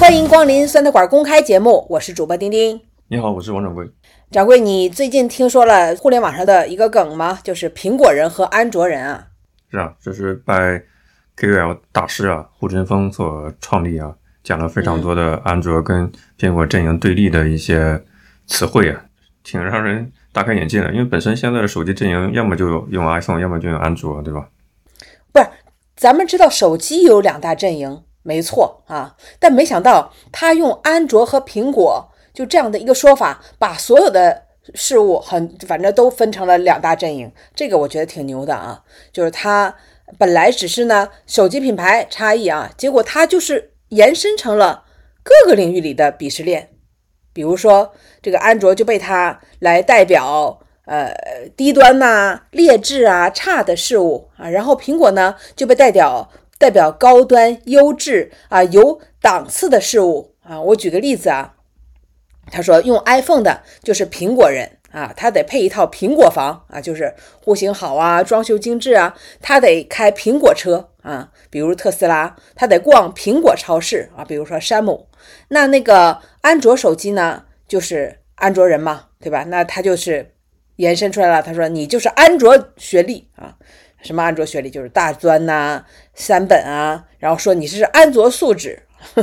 欢迎光临酸菜馆公开节目，我是主播丁丁。 你好，我是王掌柜。 掌柜，你最近听说了互联网上的一个梗吗？就是苹果人和安卓人啊。 是啊，这是拜 KOL 大师啊胡晨峰所创立啊，讲了非常多的安卓跟苹果阵营对立的一些词汇啊，挺让人大开眼界的。因为本身现在的手机阵营要么就用 iPhone， 要么就用安卓，对吧？ 不是，咱们知道手机有两大阵营，没错啊，但没想到他用安卓和苹果就这样的一个说法，把所有的事物反正都分成了两大阵营，这个我觉得挺牛的啊。就是他本来只是呢手机品牌差异啊，结果他就是延伸成了各个领域里的鄙视链。比如说这个安卓就被他来代表低端呐、劣质啊、差的事物啊，然后苹果呢就被代表高端、优质啊、有档次的事物啊。我举个例子啊，他说用 iPhone 的就是苹果人啊，他得配一套苹果房啊，就是户型好啊、装修精致啊，他得开苹果车啊，比如特斯拉，他得逛苹果超市啊，比如说山姆。那个安卓手机呢，就是安卓人嘛，对吧？那他就是延伸出来了，他说你就是安卓学历啊，什么安卓学历就是大专呐、三本啊，然后说你是安卓素质。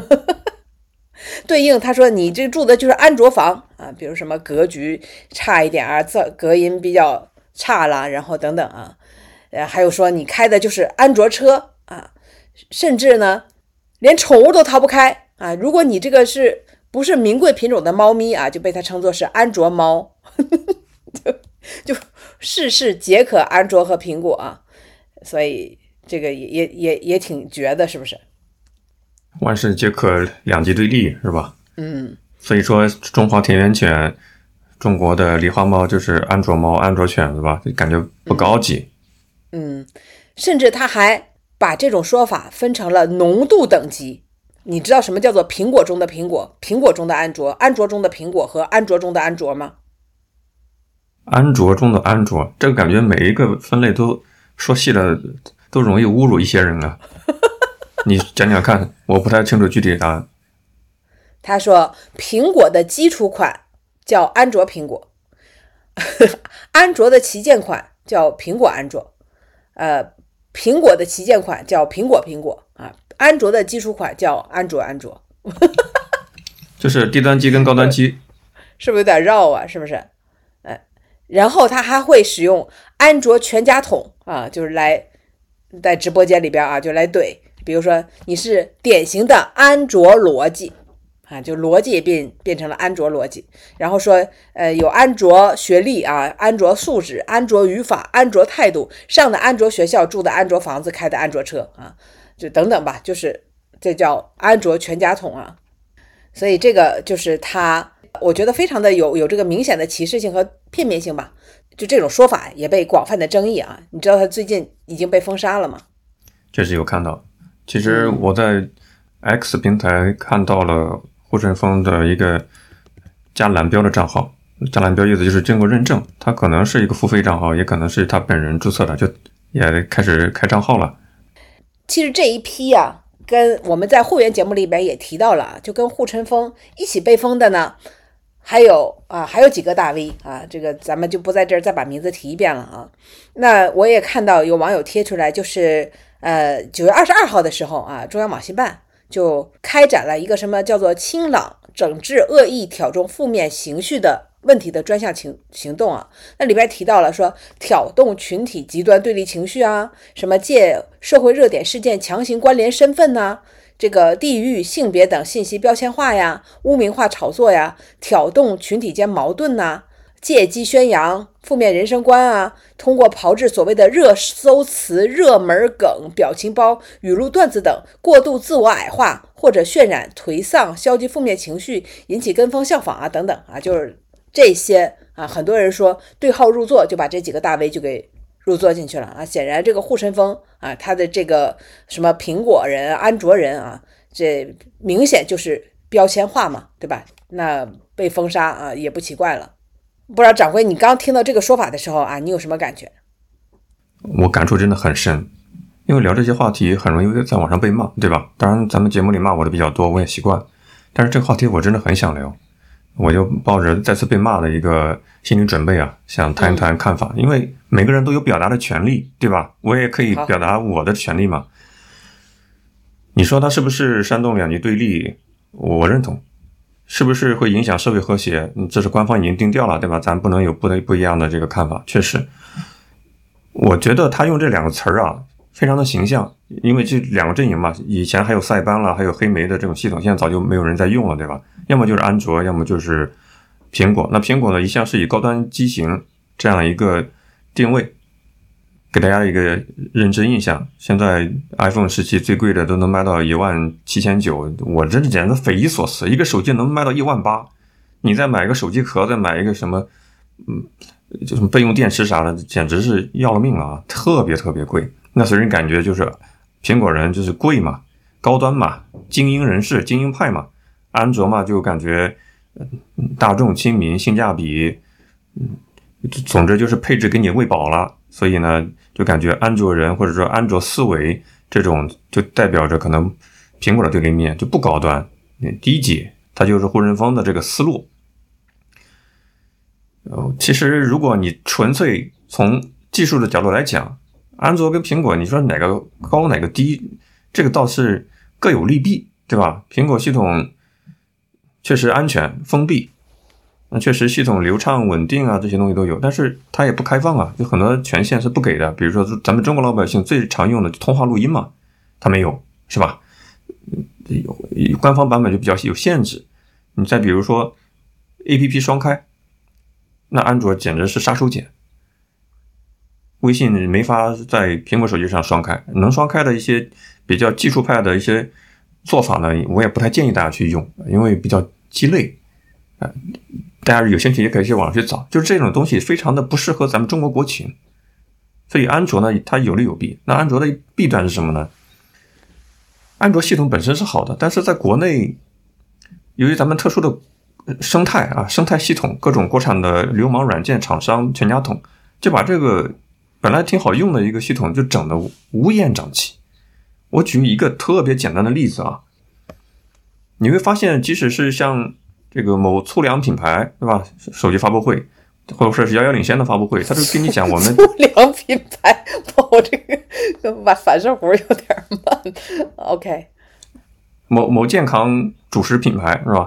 对应他说你这住的就是安卓房啊，比如什么格局差一点啊，隔音比较差啦，然后等等啊，还有说你开的就是安卓车啊，甚至呢连宠物都逃不开啊，如果你这个不是名贵品种的猫咪啊，就被他称作是安卓猫。就事事皆可安卓和苹果啊，所以这个也挺绝的，是不是？ 万事皆可两极对立，是吧？ 嗯， 所以说中华田园犬、中国的狸花猫就是安卓猫、安卓犬，对吧？就感觉不高级。 甚至他还把这种说法分成了浓度等级。你知道什么叫做苹果中的苹果、苹果中的安卓、安卓中的苹果和安卓中的安卓吗？ 安卓中的安卓，这个感觉每一个分类都说细了，都容易侮辱一些人啊。你讲讲看，我不太清楚具体的答案。 他说苹果的基础款叫安卓苹果，安卓的旗舰款叫苹果安卓，苹果的旗舰款叫苹果啊，安卓的基础款叫安卓。 就是低端机跟高端机， 是不是有点绕啊？是不是？然后他还会使用安卓全家桶啊，就是在直播间里边啊，就来怼。比如说你是典型的安卓逻辑啊，就逻辑变成了安卓逻辑，然后说有安卓学历啊、安卓素质、安卓语法、安卓态度，上的安卓学校、住的安卓房子、开的安卓车啊，就等等吧，就是这叫安卓全家桶啊。所以这个就是他，我觉得非常的有这个明显的歧视性和片面性吧，就这种说法也被广泛的争议啊。你知道他最近已经被封杀了吗？ 确实有看到。其实我在 X 平台看到了胡晨峰的一个加蓝标的账号，加蓝标意思就是经过认证，他可能是一个付费账号，也可能是他本人注册的，就也开始开账号了。 其实这一批啊，跟我们在会员节目里边也提到了，就跟胡晨峰一起被封的呢，还有几个大 V 啊，这个咱们就不在这儿再把名字提一遍了啊。那我也看到有网友贴出来，就是9月22号的时候啊，中央网信办就开展了一个什么叫做清朗整治恶意挑动负面情绪的问题的专项行动啊。那里边提到了说挑动群体极端对立情绪啊，什么借社会热点事件强行关联身份呐，这个地域、性别等信息标签化呀、污名化炒作呀、挑动群体间矛盾呐、借机宣扬负面人生观啊，通过炮制所谓的热搜词、热门梗、表情包、语录段子等，过度自我矮化或者渲染颓丧、消极负面情绪，引起跟风效仿啊等等啊，就是这些啊，很多人说对号入座，就把这几个大 V 就给入座进去了啊。显然这个护晨峰啊，他的这个什么苹果人、安卓人啊，这明显就是标签化嘛，对吧？那被封杀啊，也不奇怪了。不知道掌柜，你刚听到这个说法的时候啊，你有什么感觉？ 我感触真的很深，因为聊这些话题很容易在网上被骂，对吧？当然咱们节目里骂我的比较多，我也习惯。 但是这个话题我真的很想聊，我就抱着再次被骂的一个心理准备啊，想谈一谈看法，因为每个人都有表达的权利，对吧？我也可以表达我的权利嘛。你说他是不是煽动两极对立？我认同。是不是会影响社会和谐？这是官方已经定调了，对吧？咱不能有不一样的这个看法。确实，我觉得他用这两个词儿啊，非常的形象，因为这两个阵营嘛，以前还有塞班了，还有黑莓的这种系统，现在早就没有人在用了，对吧？要么就是安卓，要么就是苹果。那苹果呢，一向是以高端机型这样一个定位，给大家一个认知印象。现在 iPhone 17最贵的都能卖到17900，我真是简直匪夷所思，一个手机能卖到18000，你再买一个手机壳，再买一个什么就什么备用电池啥的，简直是要了命了啊，特别特别贵。那所以人感觉就是苹果人就是贵嘛，高端嘛，精英人士精英派嘛，安卓嘛就感觉大众亲民，性价比总之就是配置给你喂饱了，所以呢就感觉安卓人或者说安卓思维这种就代表着可能苹果的对立面，就不高端低级，它就是护城风的这个思路。其实如果你纯粹从技术的角度来讲，安卓跟苹果你说哪个高哪个低，这个倒是各有利弊，对吧？苹果系统确实安全封闭，那确实系统流畅稳定啊，这些东西都有，但是它也不开放啊，有很多权限是不给的。比如说咱们中国老百姓最常用的通话录音嘛，它没有，是吧？官方版本就比较有限制。你再比如说 APP 双开，那安卓简直是杀手锏。微信没法在苹果手机上双开，能双开的一些比较技术派的一些做法呢，我也不太建议大家去用，因为比较鸡肋。大家有兴趣也可以去网上去找，就是这种东西非常的不适合咱们中国国情。所以安卓呢，它有利有弊。那安卓的弊端是什么呢？安卓系统本身是好的，但是在国内由于咱们特殊的生态系统，各种国产的流氓软件厂商全家桶就把这个本来挺好用的一个系统就整得乌烟瘴气。我举一个特别简单的例子啊，你会发现即使是像这个某粗粮品牌，对吧？手机发布会，或者说是遥遥领先的发布会，他就跟你讲我们粗粮品牌，我这个反射弧有点慢。OK， 某健康主食品牌是吧？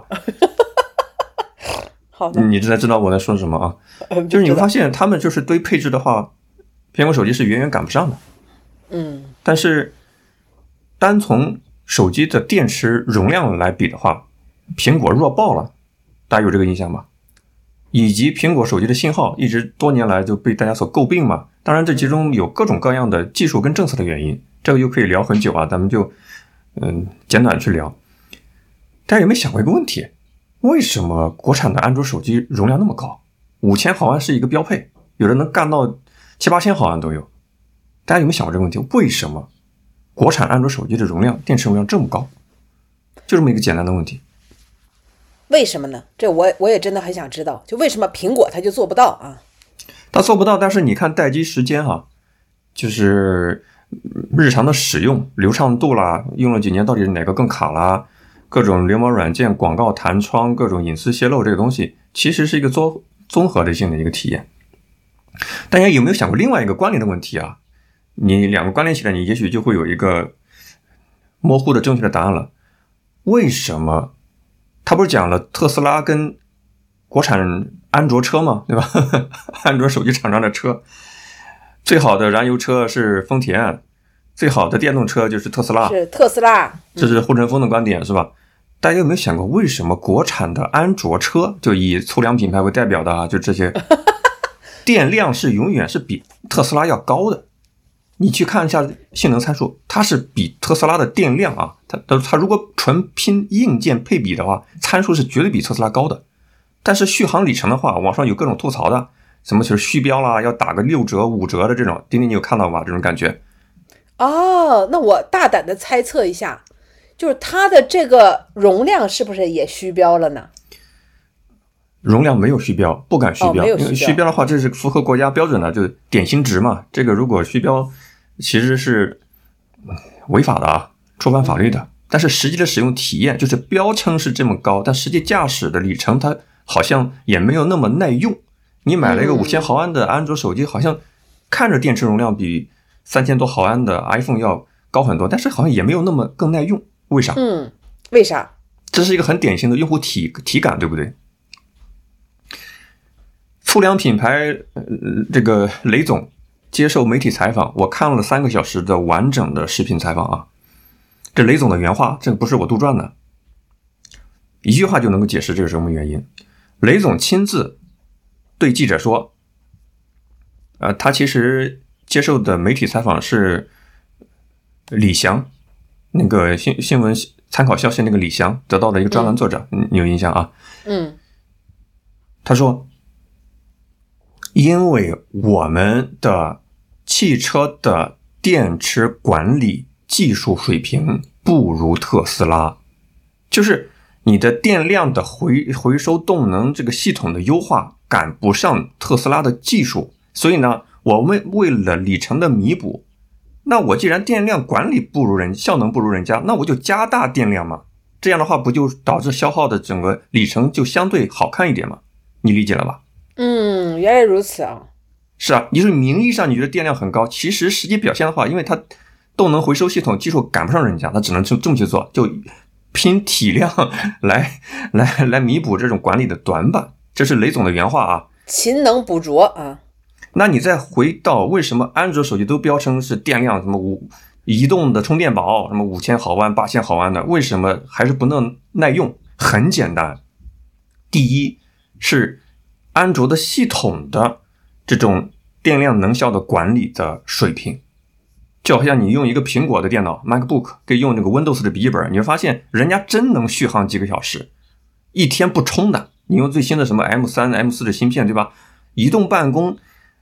好的， 你知道我在说什么啊？就是你会发现他们就是对配置的话，苹果手机是远远赶不上的。但是单从手机的电池容量来比的话，苹果弱爆了，大家有这个印象吗？以及苹果手机的信号一直多年来就被大家所诟病嘛。当然这其中有各种各样的技术跟政策的原因，这个又可以聊很久啊，咱们就简短去聊。大家有没有想过一个问题，为什么国产的安卓手机容量那么高？5000毫安是一个标配，有的能干到7-8000毫安都有。大家有没有想过这个问题？为什么国产安卓手机的容量电池容量这么高？就这么一个简单的问题。 为什么呢？这我也真的很想知道，就为什么苹果它就做不到啊？ 它做不到，但是你看待机时间哈，就是日常的使用流畅度啦，用了几年到底哪个更卡啦，各种流氓软件广告弹窗，各种隐私泄露，这个东西其实是一个综合的性的一个体验。大家有没有想过另外一个关联的问题啊？你两个关联起来，你也许就会有一个模糊的正确的答案了。为什么他不是讲了特斯拉跟国产安卓车吗？对吧？安卓手机厂商的车，最好的燃油车是丰田，最好的电动车就是特斯拉， 是特斯拉， 这是护城风的观点，是吧？大家有没有想过，为什么国产的安卓车，就以粗粮品牌为代表的啊，就这些电量是永远是比特斯拉要高的？你去看一下性能参数，它是比特斯拉的电量啊，它如果纯拼硬件配比的话，参数是绝对比特斯拉高的。但是续航里程的话，网上有各种吐槽的，什么就是虚标啦，要打个6折5折的这种，丁丁你有看到吧？这种感觉。 哦，那我大胆的猜测一下，就是它的这个容量是不是也虚标了呢？ 容量没有虚标，不敢虚标，因为虚标的话，这是符合国家标准的，就是点心值嘛。这个如果虚标，其实是违法的啊，触犯法律的。 但是实际的使用体验就是标称是这么高，但实际驾驶的里程它好像也没有那么耐用。你买了一个5000毫安的安卓手机，好像看着电池容量比3000多毫安的 iPhone 要高很多，但是好像也没有那么更耐用。为啥？ 为啥？ 这是一个很典型的用户体感，对不对？粗粮品牌这个雷总接受媒体采访，我看了3个小时的完整的视频采访啊。这雷总的原话，这个不是我杜撰的，一句话就能够解释这是什么原因。雷总亲自对记者说，他其实接受的媒体采访是李翔，那个新闻参考消息那个李翔得到的一个专栏作者，你有印象啊？他说，因为我们的汽车的电池管理技术水平不如特斯拉，就是你的电量的回收动能这个系统的优化赶不上特斯拉的技术，所以呢，我们为了里程的弥补，那我既然电量管理不如人，效能不如人家，那我就加大电量嘛，这样的话不就导致消耗的整个里程就相对好看一点嘛？你理解了吧？ 原来如此啊。 是啊，就是名义上你觉得电量很高，其实实际表现的话，因为它动能回收系统技术赶不上人家，它只能这么去做，就拼体量来弥补这种管理的短板。这是雷总的原话啊， 勤能补拙啊。 那你再回到为什么安卓手机都标称是电量什么移动的充电宝什么5000毫安8000毫安的，为什么还是不能耐用？很简单，第一是安卓的系统的这种电量能效的管理的水平，就好像你用一个苹果的电脑 MacBook 跟用那个 Windows 的笔记本，你会发现人家真能续航几个小时，一天不充的。你用最新的什么 M3、M4 的芯片，对吧？移动办公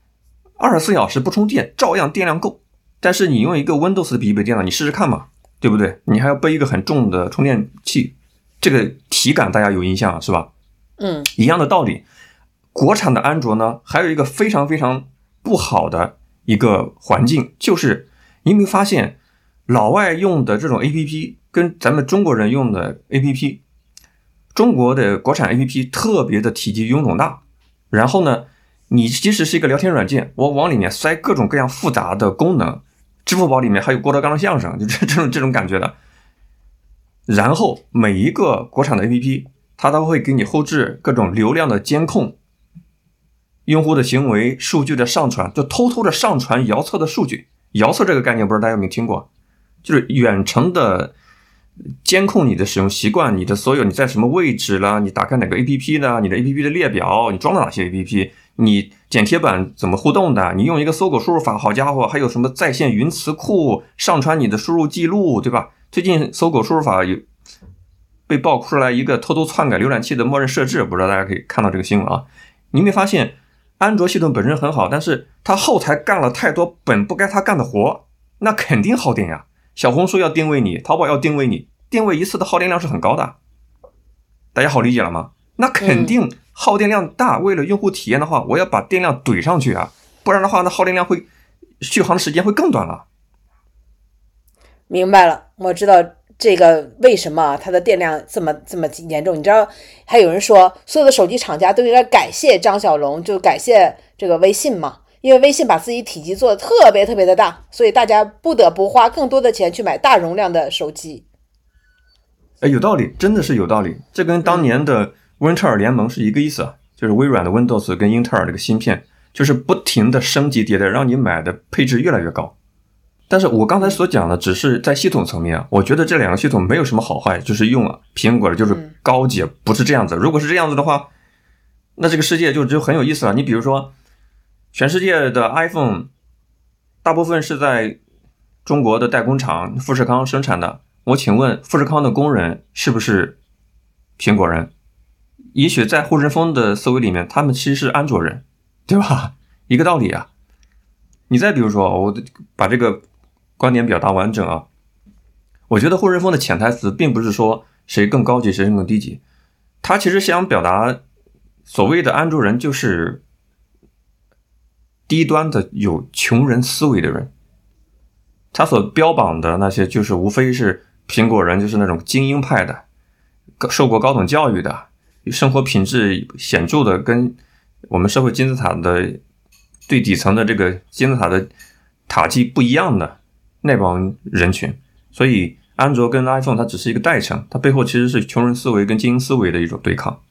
24小时不充电照样电量够。但是你用一个 Windows 的笔记本电脑，你试试看嘛，对不对？你还要背一个很重的充电器，这个体感大家有印象是吧？一样的道理。国产的安卓呢，还有一个非常非常不好的一个环境，就是你有没有发现老外用的这种 APP 跟咱们中国人用的 APP， 中国的国产 APP 特别的体积臃肿大，然后呢，你即使是一个聊天软件，我往里面塞各种各样复杂的功能，支付宝里面还有郭德纲的相声，就这种感觉的。然后每一个国产的 APP 它都会给你后置各种流量的监控，用户的行为数据的上传，就偷偷的上传遥测的数据。遥测这个概念不知道大家有没有听过，就是远程的监控你的使用习惯，你的所有你在什么位置啦，你打开哪个 APP 呢，你的 APP 的列表，你装了哪些 APP， 你剪贴板怎么互动的，你用一个搜狗输入法，好家伙，还有什么在线云词库上传你的输入记录，对吧？最近搜狗输入法有被爆出来一个偷偷篡改浏览器的默认设置，不知道大家可以看到这个新闻啊。你有没有发现安卓系统本身很好，但是它后台干了太多本不该它干的活，那肯定耗电呀。小红书要定位你，淘宝要定位你，定位一次的耗电量是很高的，大家好理解了吗？那肯定耗电量大，为了用户体验的话，我要把电量怼上去啊，不然的话那耗电量会续航的时间会更短了。 明白了，我知道这个为什么它的电量这么严重。你知道还有人说所有的手机厂家都应该感谢张小龙，就感谢这个微信嘛，因为微信把自己体积做得特别特别的大，所以大家不得不花更多的钱去买大容量的手机。 有道理，真的是有道理。这跟当年的英特尔联盟是一个意思啊，就是微软的 Windows 跟英特尔这个芯片就是不停的升级迭代，让你买的配置越来越高。但是我刚才所讲的只是在系统层面啊，我觉得这两个系统没有什么好坏，就是用苹果的就是高级，不是这样子。如果是这样子的话，那这个世界就很有意思了。你比如说全世界的 iPhone 大部分是在中国的代工厂富士康生产的，我请问富士康的工人是不是苹果人？也许在护城风的思维里面，他们其实是安卓人，对吧？一个道理啊。你再比如说，我把这个观点表达完整啊，我觉得护城风的潜台词并不是说谁更高级谁更低级，他其实想表达所谓的安卓人就是低端的有穷人思维的人，他所标榜的那些就是无非是苹果人就是那种精英派的，受过高等教育的，生活品质显著的跟我们社会金字塔的最底层的这个金字塔的塔基不一样的那帮人群。所以安卓跟 iPhone 它只是一个代称，它背后其实是穷人思维跟精英思维的一种对抗。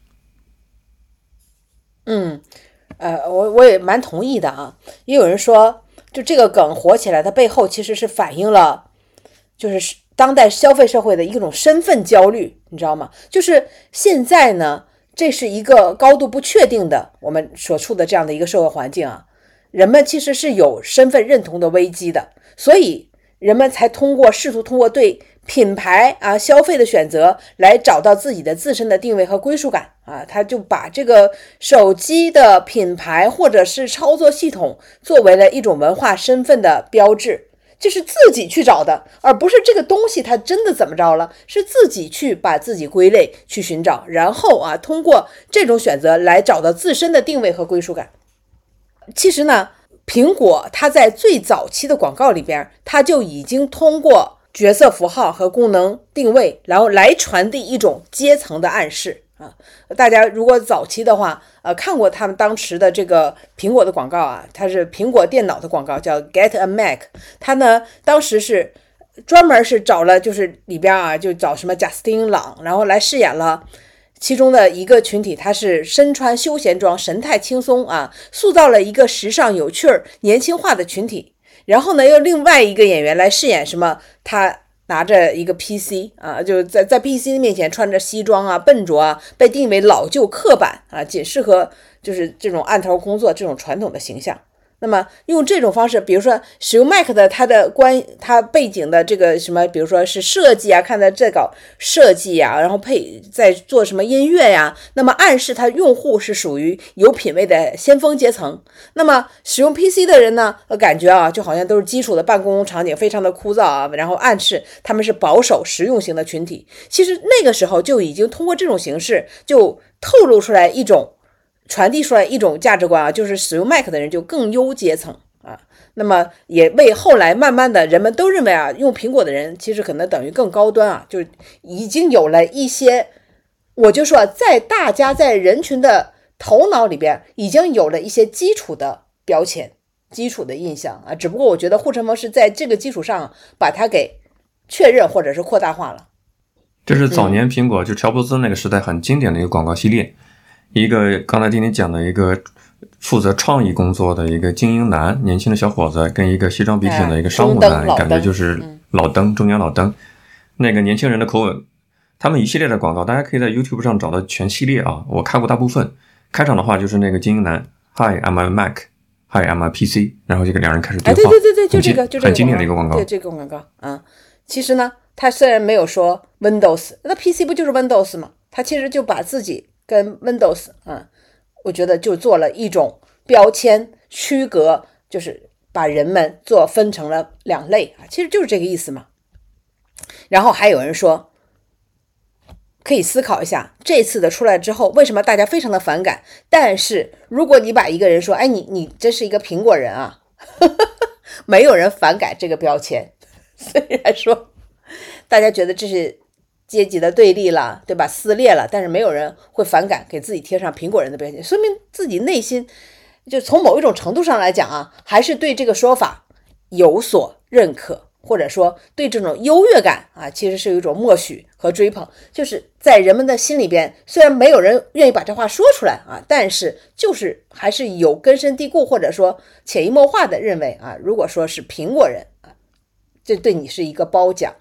我也蛮同意的啊。也有人说，就这个梗火起来，它背后其实是反映了，就是当代消费社会的一种身份焦虑，你知道吗？就是现在呢，这是一个高度不确定的我们所处的这样的一个社会环境啊，人们其实是有身份认同的危机的，所以人们才试图通过对品牌消费的选择来找到自己的自身的定位和归属感啊。他就把这个手机的品牌或者是操作系统作为了一种文化身份的标志，这是自己去找的，而不是这个东西它真的怎么着了，是自己去把自己归类去寻找，然后通过这种选择来找到自身的定位和归属感。其实呢，苹果它在最早期的广告里边，它就已经通过角色符号和功能定位，然后来传递一种阶层的暗示啊。大家如果早期的话，看过他们当时的这个苹果的广告啊，它是苹果电脑的广告，叫 Get a Mac。它呢，当时是专门是找了，就是里边就找什么贾斯汀·朗，然后来饰演了其中的一个群体，他是身穿休闲装，神态轻松塑造了一个时尚有趣年轻化的群体。然后呢，又另外一个演员来饰演什么，他拿着一个 PC 就在 PC 面前穿着西装笨拙被定为老旧刻板仅适合就是这种案头工作这种传统的形象。那么用这种方式，比如说使用 Mac 的它背景的这个什么，比如说是设计看到这个设计然后再做什么音乐那么暗示它用户是属于有品位的先锋阶层。那么使用 PC 的人呢，感觉就好像都是基础的办公场景，非常的枯燥然后暗示他们是保守实用型的群体。其实那个时候就已经通过这种形式就透露出来传递出来一种价值观就是使用 Mac 的人就更优阶层那么也为后来慢慢的人们都认为用苹果的人其实可能等于更高端就已经有了一些，我就说在大家在人群的头脑里边已经有了一些基础的标签、基础的印象只不过我觉得护城河是在这个基础上把它给确认或者是扩大化了。 这是早年苹果就乔布斯那个时代很经典的一个广告系列。一个刚才丁丁讲的一个负责创意工作的一个精英男，年轻的小伙子，跟一个西装笔挺的一个商务男，感觉就是老登，中年老登。那个年轻人的口吻，他们一系列的广告，大家可以在 YouTube 上找到全系列我看过大部分。开场的话就是那个精英男 ，Hi, I'm a Mac, Hi, I'm a PC， 然后这个两人开始对话。 对，就这个很经典的一个广告。 对这个广告其实呢，他虽然没有说 Windows， 那 PC 不就是 Windows 吗？他其实就把自己跟 Windows 我觉得就做了一种标签区隔，就是把人们分成了两类其实就是这个意思嘛。然后还有人说，可以思考一下这次的出来之后为什么大家非常的反感，但是如果你把一个人说你这是一个苹果人没有人反感这个标签，虽然说大家觉得这是阶级的对立了，对吧？撕裂了，但是没有人会反感给自己贴上苹果人的标签，说明自己内心就从某一种程度上来讲还是对这个说法有所认可，或者说对这种优越感其实是有一种默许和追捧，就是在人们的心里边，虽然没有人愿意把这话说出来但是就是还是有根深蒂固或者说潜移默化的认为如果说是苹果人这对你是一个褒奖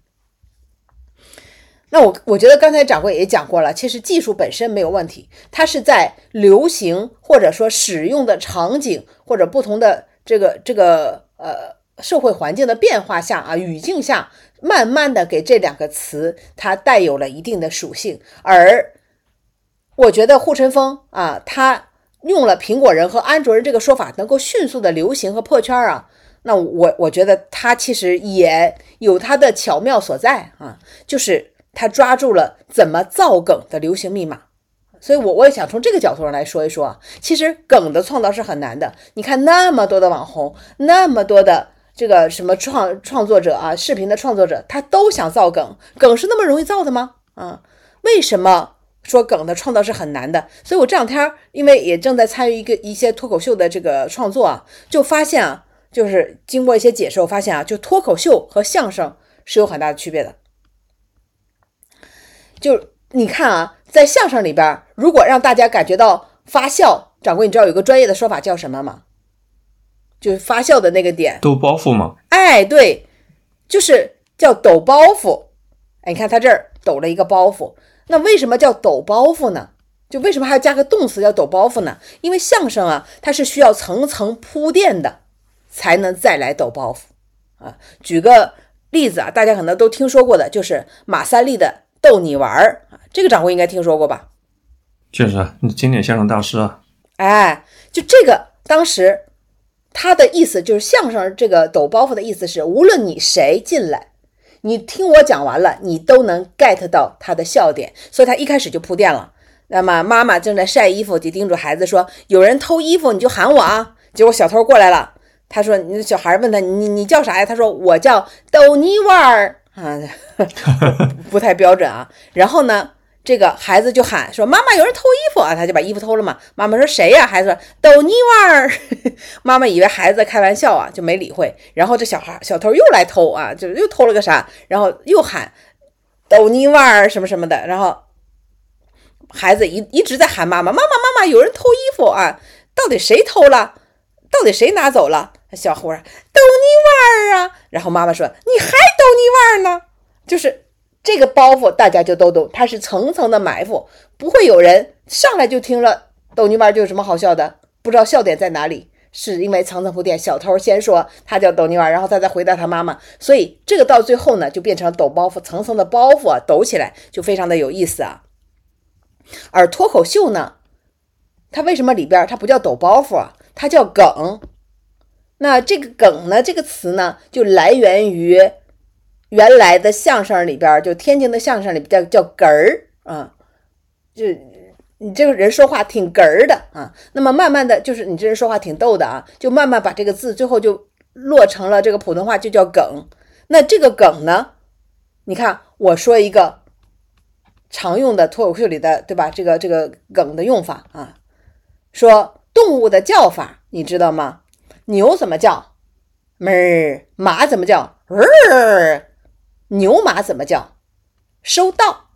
那我觉得刚才掌柜也讲过了，其实技术本身没有问题，它是在流行或者说使用的场景或者不同的这个社会环境的变化下语境下，慢慢的给这两个词它带有了一定的属性。而我觉得护城风它用了苹果人和安卓人这个说法能够迅速的流行和破圈那我觉得它其实也有它的巧妙所在就是他抓住了怎么造梗的流行密码。所以我也想从这个角度上来说一说其实梗的创造是很难的。你看那么多的网红，那么多的这个什么创作者啊，视频的创作者，他都想造梗，梗是那么容易造的吗？为什么说梗的创造是很难的？所以我这两天因为也正在参与一些脱口秀的这个创作啊，就发现啊，就是经过一些解释，我发现啊，就脱口秀和相声是有很大的区别的。就你看啊，在相声里边，如果让大家感觉到发笑，掌柜，你知道有个专业的说法叫什么吗？就是发笑的那个点， 抖包袱嘛。 哎，对，就是叫抖包袱。哎，你看他这儿抖了一个包袱，那为什么叫抖包袱呢？就为什么还要加个动词叫抖包袱呢？因为相声啊，它是需要层层铺垫的，才能再来抖包袱啊。举个例子啊，大家可能都听说过的，就是马三立的逗你玩儿，这个掌柜应该听说过吧？ 确实啊，经典相声大师啊。 哎，就这个当时他的意思就是相声这个抖包袱的意思是，无论你谁进来，你听我讲完了，你都能 get 到他的笑点，所以他一开始就铺垫了。那么妈妈正在晒衣服，就叮嘱孩子说，有人偷衣服你就喊我啊。结果小偷过来了，他说，小孩问他，你叫啥呀？他说我叫逗你玩儿啊，不太标准啊。然后呢，这个孩子就喊说，妈妈有人偷衣服啊，他就把衣服偷了嘛。妈妈说谁呀？孩子说逗你玩儿。妈妈以为孩子在开玩笑啊，就没理会。然后这小偷又来偷啊，就又偷了个啥，然后又喊逗你玩儿什么什么的。然后孩子一直在喊妈妈有人偷衣服啊，到底谁偷了？到底谁拿走了？小伙儿逗你玩儿啊。然后妈妈说你还逗你玩儿呢。就是这个包袱大家就都懂，它是层层的埋伏，不会有人上来就听了逗你玩就有什么好笑的，不知道笑点在哪里，是因为层层铺垫。小偷先说他叫逗你玩，然后他再回答他妈妈，所以这个到最后呢就变成抖包袱，层层的包袱啊，抖起来就非常的有意思啊。而脱口秀呢，它为什么里边它不叫抖包袱啊，它叫梗。那这个梗呢，这个词呢就来源于原来的相声里边，就天津的相声里边叫哏儿啊，就你这个人说话挺哏儿的啊。那么慢慢的就是你这人说话挺逗的啊，就慢慢把这个字最后就落成了这个普通话，就叫梗。那这个梗呢，你看我说一个常用的脱口秀里的，对吧？这个梗的用法啊，说动物的叫法你知道吗？牛怎么叫？哞。马怎么叫？牛马怎么叫？收到。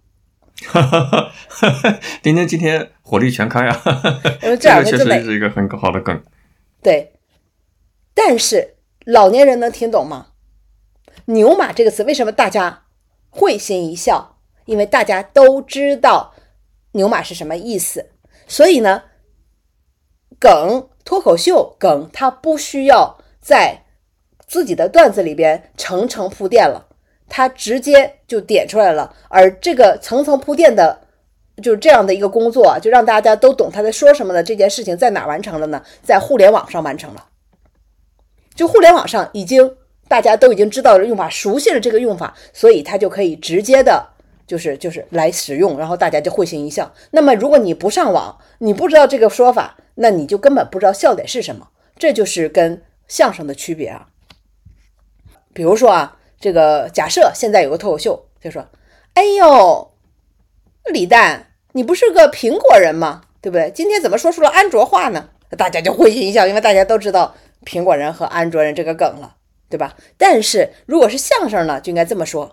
丁丁今天火力全开啊！ 这个确实是一个很好的梗。 对，但是老年人能听懂吗？牛马这个词为什么大家会心一笑？因为大家都知道牛马是什么意思。所以呢，梗脱口秀梗它不需要在自己的段子里边层层铺垫了，它直接就点出来了。而这个层层铺垫的就是这样的一个工作啊，就让大家都懂他在说什么的这件事情在哪完成了呢？在互联网上完成了。就互联网上大家都已经知道了用法，熟悉了这个用法，所以它就可以直接的就是来使用，然后大家就会心一笑。那么如果你不上网，你不知道这个说法，那你就根本不知道笑点是什么。这就是跟相声的区别啊。比如说啊，这个假设现在有个脱口秀，就说哎呦李诞，你不是个苹果人吗？对不对？今天怎么说出了安卓话呢？大家就会心一笑，因为大家都知道苹果人和安卓人这个梗了，对吧？但是如果是相声呢，就应该这么说。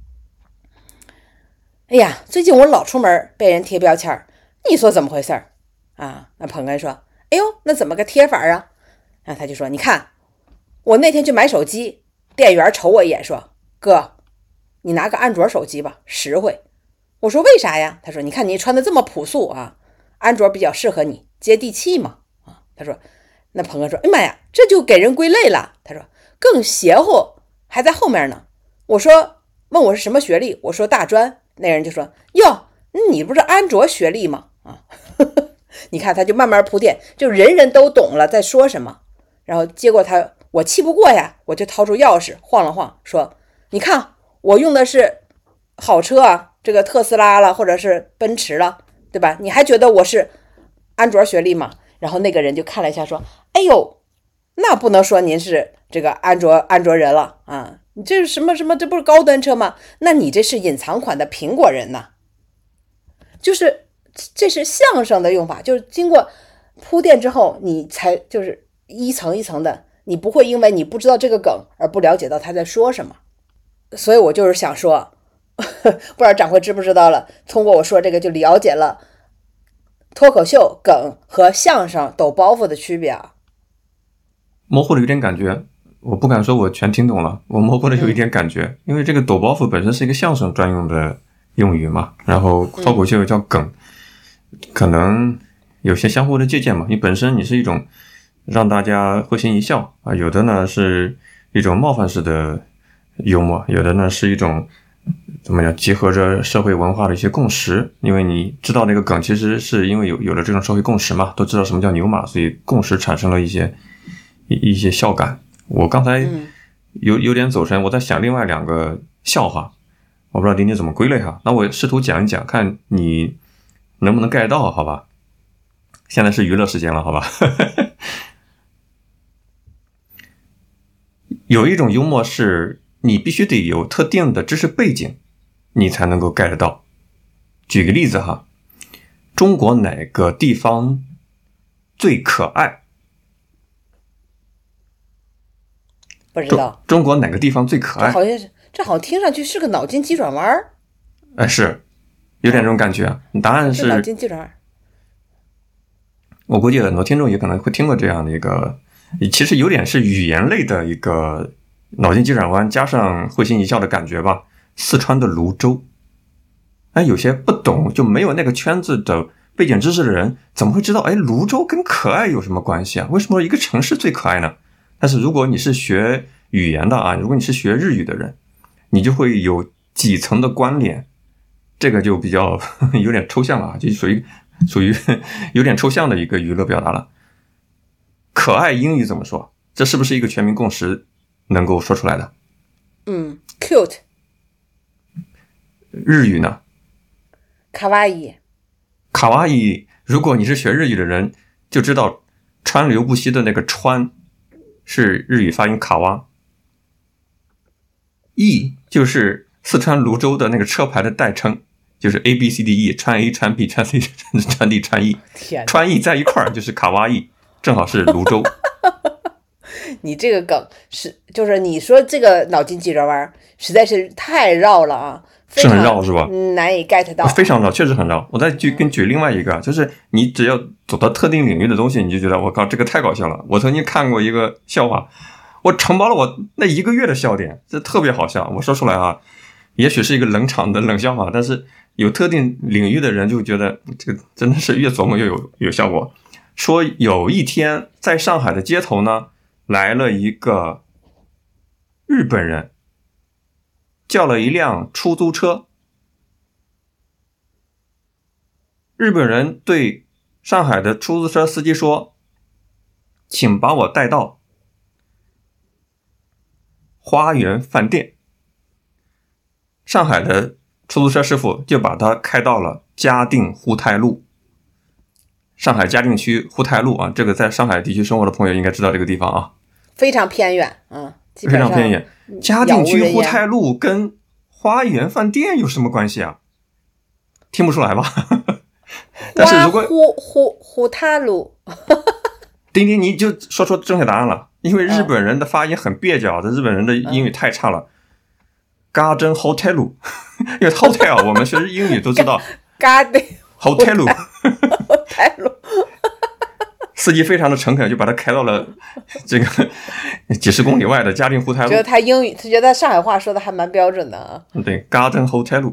哎呀，最近我老出门被人贴标签，你说怎么回事啊？那朋友说，哎呦，那怎么个贴法啊？然后他就说，你看我那天去买手机，店员瞅我一眼说，哥你拿个安卓手机吧，实惠。我说为啥呀？他说你看你穿的这么朴素啊，安卓比较适合你，接地气嘛。他说，那朋友说，哎妈呀，这就给人归类了。他说更邪乎还在后面呢。我说问我是什么学历，我说大专。那人就说，哟你不是安卓学历吗？你看他就慢慢铺垫，就人人都懂了在说什么。然后结果我气不过呀，我就掏出钥匙晃了晃，说你看我用的是好车啊，这个特斯拉了或者是奔驰了，对吧？你还觉得我是安卓学历吗？然后那个人就看了一下说，哎呦那不能说您是这个安卓人了啊！你这是什么什么？这不是高端车吗？那你这是隐藏款的苹果人呐！就是这是相声的用法，就是经过铺垫之后，你才就是一层一层的，你不会因为你不知道这个梗而不了解到他在说什么。所以我就是想说，不知道掌柜知不知道了？通过我说这个就了解了脱口秀梗和相声抖包袱的区别啊。 模糊的有点感觉，我不敢说我全听懂了，我模糊的有一点感觉，因为这个抖包袱本身是一个相声专用的用语嘛，然后脱口秀叫梗，可能有些相互的借鉴嘛。你本身你是一种让大家会心一笑啊，有的呢是一种冒犯式的幽默，有的呢是一种怎么样结合着社会文化的一些共识，因为你知道那个梗其实是因为有了这种社会共识嘛，都知道什么叫牛马，所以共识产生了一些笑感。我刚才有点走神，我在想另外2个笑话，我不知道丁丁怎么归类哈。那我试图讲一讲，看你能不能 get 到，好吧？现在是娱乐时间了，好吧？有一种幽默是你必须得有特定的知识背景，你才能够 get 到。举个例子哈，中国哪个地方最可爱？ 不知道中国哪个地方最可爱？ 这好像听上去是个脑筋急转弯。 是有点这种感觉。答案是脑筋急转弯。 我估计很多听众也可能会听过这样的一个，其实有点是语言类的一个脑筋急转弯加上会心一笑的感觉吧。四川的泸州，有些不懂就没有那个圈子的背景知识的人怎么会知道泸州跟可爱有什么关系啊？为什么一个城市最可爱呢？但是如果你是学语言的啊，如果你是学日语的人，你就会有几层的关联，这个就比较有点抽象了啊，就属于有点抽象的一个娱乐表达了。可爱英语怎么说？这是不是一个全民共识能够说出来的 ？cute。 日语呢？ 卡哇伊。 卡哇伊，如果你是学日语的人就知道川流不息的那个川是日语发音卡哇，E 就是四川泸州的那个车牌的代称，就是 ABCDE， 川 A 川 B 川 C 川 D 川 E， 川 E 在一块儿就是卡哇伊，正好是泸州。 你这个梗就是你说这个脑筋急转弯实在是太绕了啊， 是很绕是吧？ 难以 get 到， 非常绕，确实很绕。我再举另外一个，就是你只要走到特定领域的东西，你就觉得我靠，这个太搞笑了。我曾经看过一个笑话，我承包了我那1个月的笑点，这特别好笑。我说出来啊，也许是一个冷场的冷笑话，但是有特定领域的人就觉得这个真的是越琢磨越有效果。说有一天在上海的街头呢，来了一个日本人，叫了一辆出租车。日本人对上海的出租车司机说：“请把我带到花园饭店。”上海的出租车师傅就把他开到了嘉定沪太路。上海嘉定区沪太路啊，这个在上海地区生活的朋友应该知道这个地方啊， 非常偏远啊， 非常偏远。嘉定区沪太路跟花园饭店有什么关系啊？听不出来吧？但是如果沪太路， 丁丁你就说出正确答案了，因为日本人的发音很蹩脚的，日本人的英语太差了。Garden Hotel， 因为 hotel 我们学英语都知道。 Garden Hotel， Hotel， 司机非常的诚恳，就把他开到了这个几十公里外的嘉定沪太路。 觉得他英语，他觉得上海话说的还蛮标准的啊。 对 ，Garden Hotel，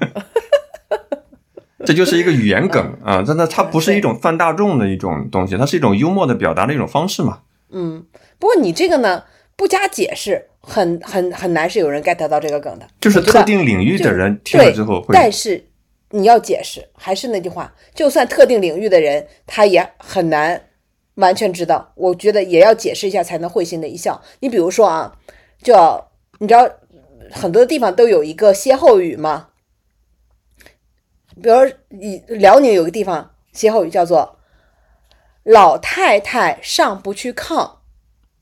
这就是一个语言梗啊，真的，它不是一种泛大众的一种东西，它是一种幽默的表达的一种方式嘛。 不过你这个呢，不加解释，很难是有人 get 到这个梗的。 就是特定领域的人听了之后会， 但是你要解释，还是那句话，就算特定领域的人，他也很难完全知道。我觉得也要解释一下才能会心的一笑。你比如说啊，你知道很多地方都有一个歇后语吗？比如辽宁有个地方歇后语叫做“老太太上不去炕”，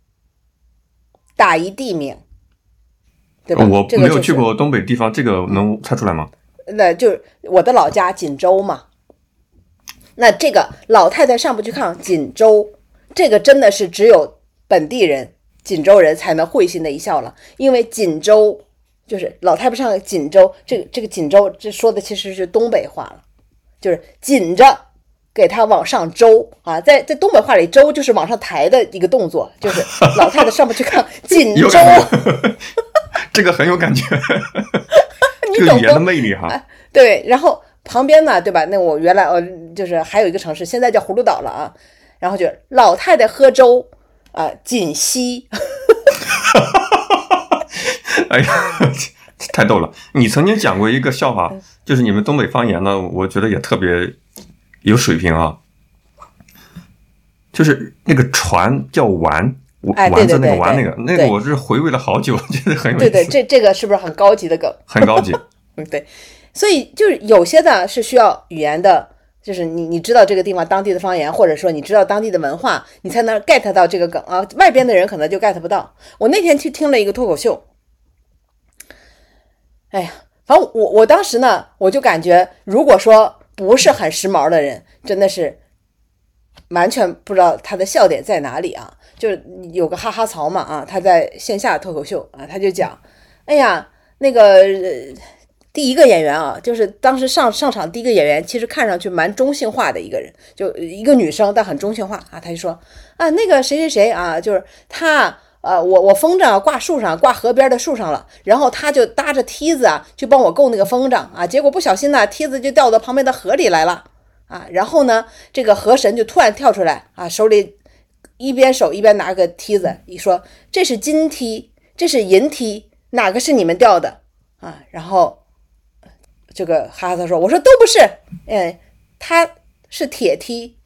打一地名，对吧？ 我这个就是没有去过东北地方，这个能猜出来吗？ 那就是我的老家锦州嘛。那这个老太太上不去炕，锦州这个真的是只有本地人锦州人才能会心的一笑了，因为锦州就是老太太上锦州，这个锦州这说的其实是东北话了，就是紧着给他往上周啊，在东北话里周就是往上抬的一个动作，就是老太太上不去炕，锦州， 这个很有感觉， 你懂这个语言的魅力哈。 对，然后旁边呢，对吧？那我原来就是还有一个城市，现在叫葫芦岛了啊。然后就老太太喝粥啊，锦溪。 哎呀，太逗了！你曾经讲过一个笑话，就是你们东北方言呢，我觉得也特别有水平啊。就是那个船叫丸，丸子那个丸那个，我是回味了好久，觉得很有意思。 对，这个是不是很高级的梗？ 很高级。 对。所以就是有些呢是需要语言的，就是你知道这个地方当地的方言，或者说你知道当地的文化，你才能 get 到这个梗啊。外边的人可能就 get 不到。我那天去听了一个脱口秀，哎呀，反正我当时呢，我就感觉，如果说不是很时髦的人，真的是完全不知道他的笑点在哪里啊。就是有个哈哈曹嘛啊，他在线下脱口秀啊，他就讲，哎呀，那个。第一个演员啊，就是当时上场第一个演员，其实看上去蛮中性化的一个人，就一个女生，但很中性化啊。他就说啊，那个谁谁谁啊，就是他我风筝挂树上，挂河边的树上了，然后他就搭着梯子啊，去帮我够那个风筝啊，结果不小心呢，梯子就掉到旁边的河里来了啊。然后呢，这个河神就突然跳出来啊，手里一边手一边拿个梯子，一说这是金梯，这是银梯，哪个是你们掉的啊？然后。这个哈哈他说，我说都不是，他是铁梯。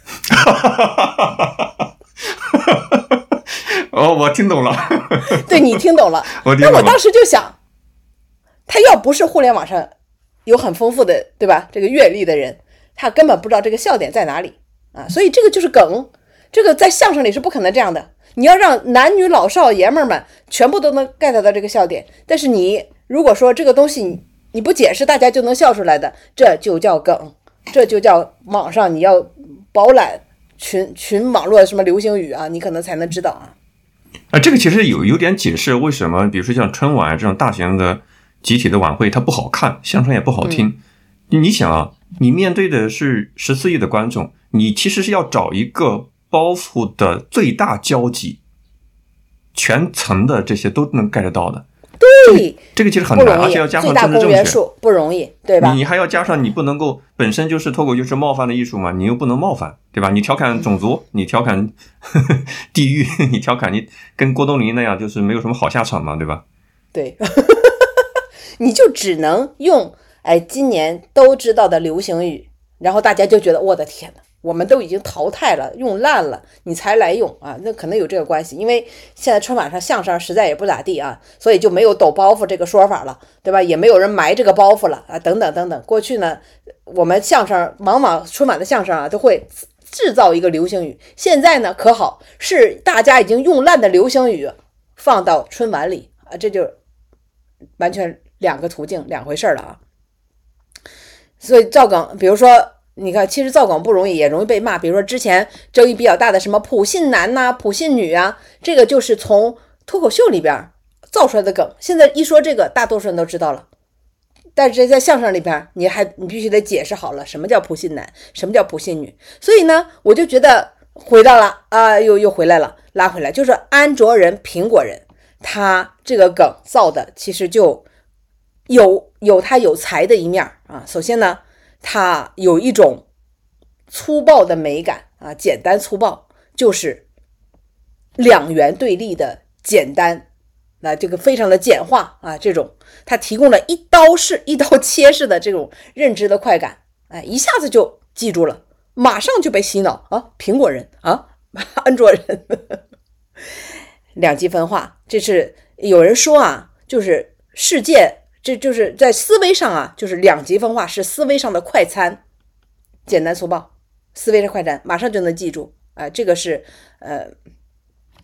哦，我听懂了。 对，你听懂了。那我当时就想，他要不是互联网上有很丰富的，对吧？这个阅历的人，他根本不知道这个笑点在哪里啊。所以这个就是梗，这个在相声里是不可能这样的。你要让男女老少爷们们全部都能 get 到这个笑点，但是你如果说这个东西你不解释，大家就能笑出来的，这就叫梗，这就叫网上你要饱览群网络什么流行语啊，你可能才能知道啊。 这个其实有点解释为什么，比如说像春晚这种大型的集体的晚会，它不好看，相声也不好听。你想啊，你面对的是14亿的观众，你其实是要找一个包袱的最大交集，全层的这些都能 get 到的。 对， 这个其实很难，而且要加上政治正确， 不容易，对吧？ 你还要加上你不能够本身就是脱口秀是冒犯的艺术嘛，你又不能冒犯，对吧？你调侃种族，你调侃地域，你调侃你跟郭冬临那样，就是没有什么好下场嘛，对吧？ 对，你就只能用今年都知道的流行语，然后大家就觉得我的天哪，我们都已经淘汰了，用烂了，你才来用啊？那可能有这个关系，因为现在春晚上相声实在也不咋地啊，所以就没有抖包袱这个说法了，对吧？也没有人埋这个包袱了啊，等等等等。过去呢，我们相声往往春晚的相声啊，都会制造一个流行语，现在呢可好，是大家已经用烂的流行语放到春晚里啊，这就完全两个途径，两回事了啊。所以造梗，比如说。你看，其实造梗不容易，也容易被骂。比如说之前争议比较大的什么普信男呐、普信女啊，这个就是从脱口秀里边造出来的梗。现在一说这个，大多数人都知道了。但是在相声里边，你必须得解释好了，什么叫普信男，什么叫普信女。所以呢，我就觉得回到了啊，又回来了，拉回来，就是安卓人、苹果人，他这个梗造的其实就有他有才的一面啊。首先呢。它有一种粗暴的美感啊，简单粗暴，就是两元对立的简单，那这个非常的简化啊，这种它提供了一刀切式的这种认知的快感，一下子就记住了，马上就被洗脑啊，苹果人啊，安卓人，两极分化，这是有人说啊，就是世界。这就是在思维上啊，就是两极分化是思维上的快餐，简单粗暴，思维是快餐，马上就能记住啊，这个是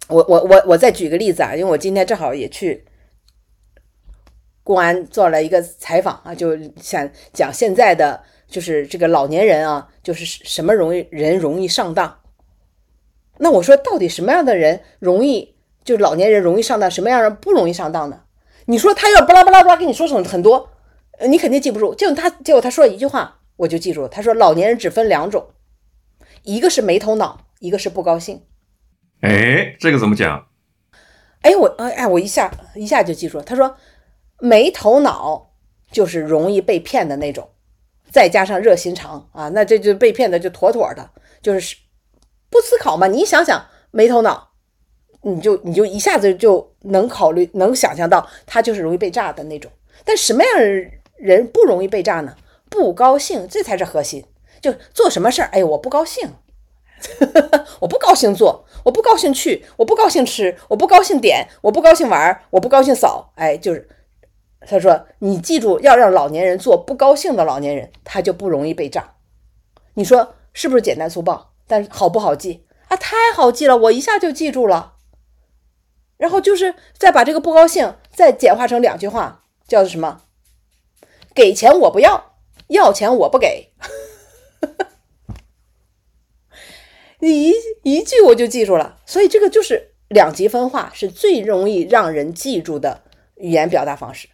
我再举个例子啊，因为我今天正好也去公安做了一个采访啊，就想讲现在的就是这个老年人啊，就是什么人容易上当。那我说到底什么样的人容易，就老年人容易上当，什么样的人不容易上当呢？你说他要巴拉巴拉巴拉跟你说很多，你肯定记不住。结果他说了一句话，我就记住了。他说老年人只分2种，一个是没头脑，一个是不高兴。 哎，这个怎么讲？ 我一下就记住了。他说没头脑就是容易被骗的那种，再加上热心肠啊，那这就被骗的就妥妥的，就是不思考嘛。你一想想没头脑，你就一下子就能考虑能想象到他就是容易被诈的那种。但什么样的人不容易被诈呢？不高兴，这才是核心。就做什么事儿，我不高兴我不高兴做，我不高兴去，我不高兴吃，我不高兴点，我不高兴玩，我不高兴扫。就是他说你记住，要让老年人做不高兴的老年人，他就不容易被诈。你说是不是简单粗暴？但是好不好记啊？太好记了，我一下就记住了。然后就是再把这个不高兴再简化成2句话，叫做什么？给钱我不要，要钱我不给一句我就记住了。所以这个就是2级分化，是最容易让人记住的语言表达方式，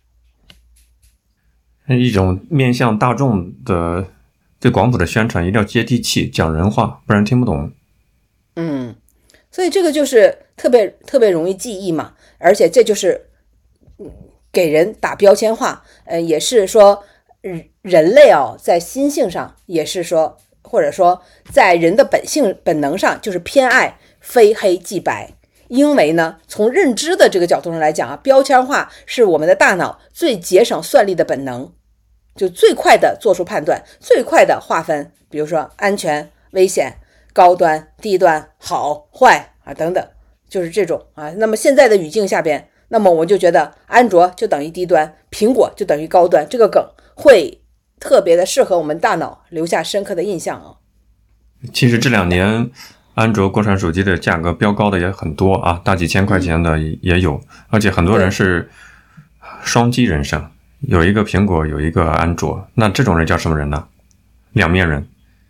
一种面向大众的对广谱的宣传，一定要接地气，讲人话，不然听不懂。 所以这个就是特别容易记忆嘛，而且这就是给人打标签化，也是说人类在心性上也是说，或者说在人的本能上就是偏爱非黑即白。因为呢，从认知的这个角度上来讲啊，标签化是我们的大脑最节省算力的本能，就最快的做出判断，最快的划分，比如说安全、危险、高端、低端、好坏啊等等，就是这种啊。那么现在的语境下边，那么我就觉得安卓就等于低端，苹果就等于高端，这个梗会特别的适合我们大脑留下深刻的印象啊。 其实这2年安卓国产手机的价格飙高的也很多啊，大几千块钱的也有，而且很多人是双击人生，有一个苹果，有一个安卓，那这种人叫什么人呢？两面人。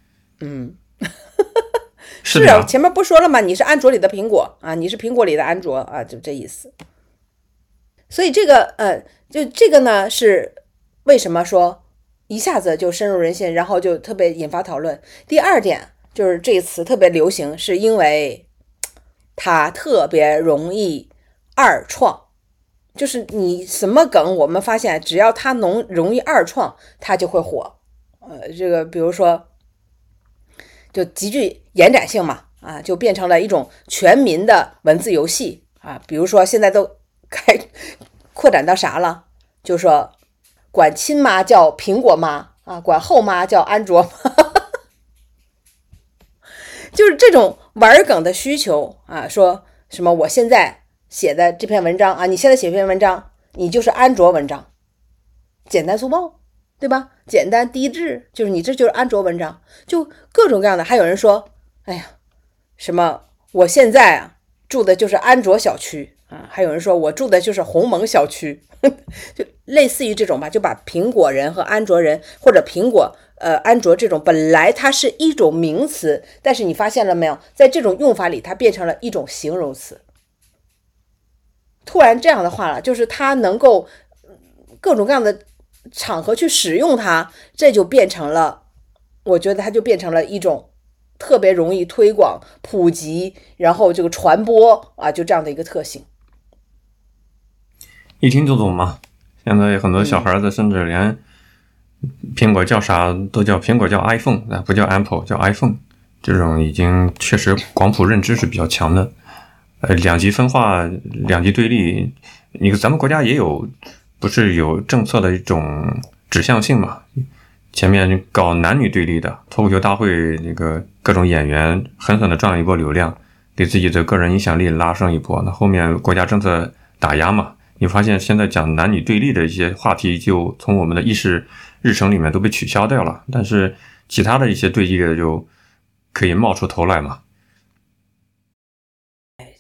是啊，前面不说了吗？你是安卓里的苹果啊，你是苹果里的安卓啊，就这意思。所以这个就这个呢，是为什么说一下子就深入人心，然后就特别引发讨论。第2点就是这个词特别流行，是因为它特别容易二创，就是你什么梗，我们发现只要它容易二创，它就会火。这个比如说就极具延展性嘛，就变成了一种全民的文字游戏啊。比如说现在都扩展到啥了？就说管亲妈叫苹果妈啊，管后妈叫安卓妈，就是这种玩梗的需求啊。说什么我现在写的这篇文章啊，你现在写篇文章，你就是安卓文章，简单粗暴，对吧？简单低质，就是你这就是安卓文章，就各种各样的。还有人说，哎呀，什么我现在住的就是安卓小区啊，还有人说我住的就是鸿蒙小区，就类似于这种吧，就把苹果人和安卓人或者苹果安卓这种本来它是一种名词，但是你发现了没有，在这种用法里它变成了一种形容词。突然这样的话了，就是它能够各种各样的场合去使用它，这就变成了，我觉得它就变成了一种特别容易推广普及，然后这个传播啊，就这样的一个特性。 一听就懂嘛。现在很多小孩子甚至连苹果叫啥都叫苹果叫 iPhone， 不叫 Apple， 叫 iPhone， 这种已经确实广谱认知是比较强的。2级分化、2级对立，咱们国家也有，不是有政策的一种指向性嘛？前面搞男女对立的脱口秀大会，那个各种演员狠狠的赚了一波流量，给自己的个人影响力拉上一波。那后面国家政策打压嘛，你发现现在讲男女对立的一些话题，就从我们的议事日程里面都被取消掉了，但是其他的一些对立的就可以冒出头来嘛。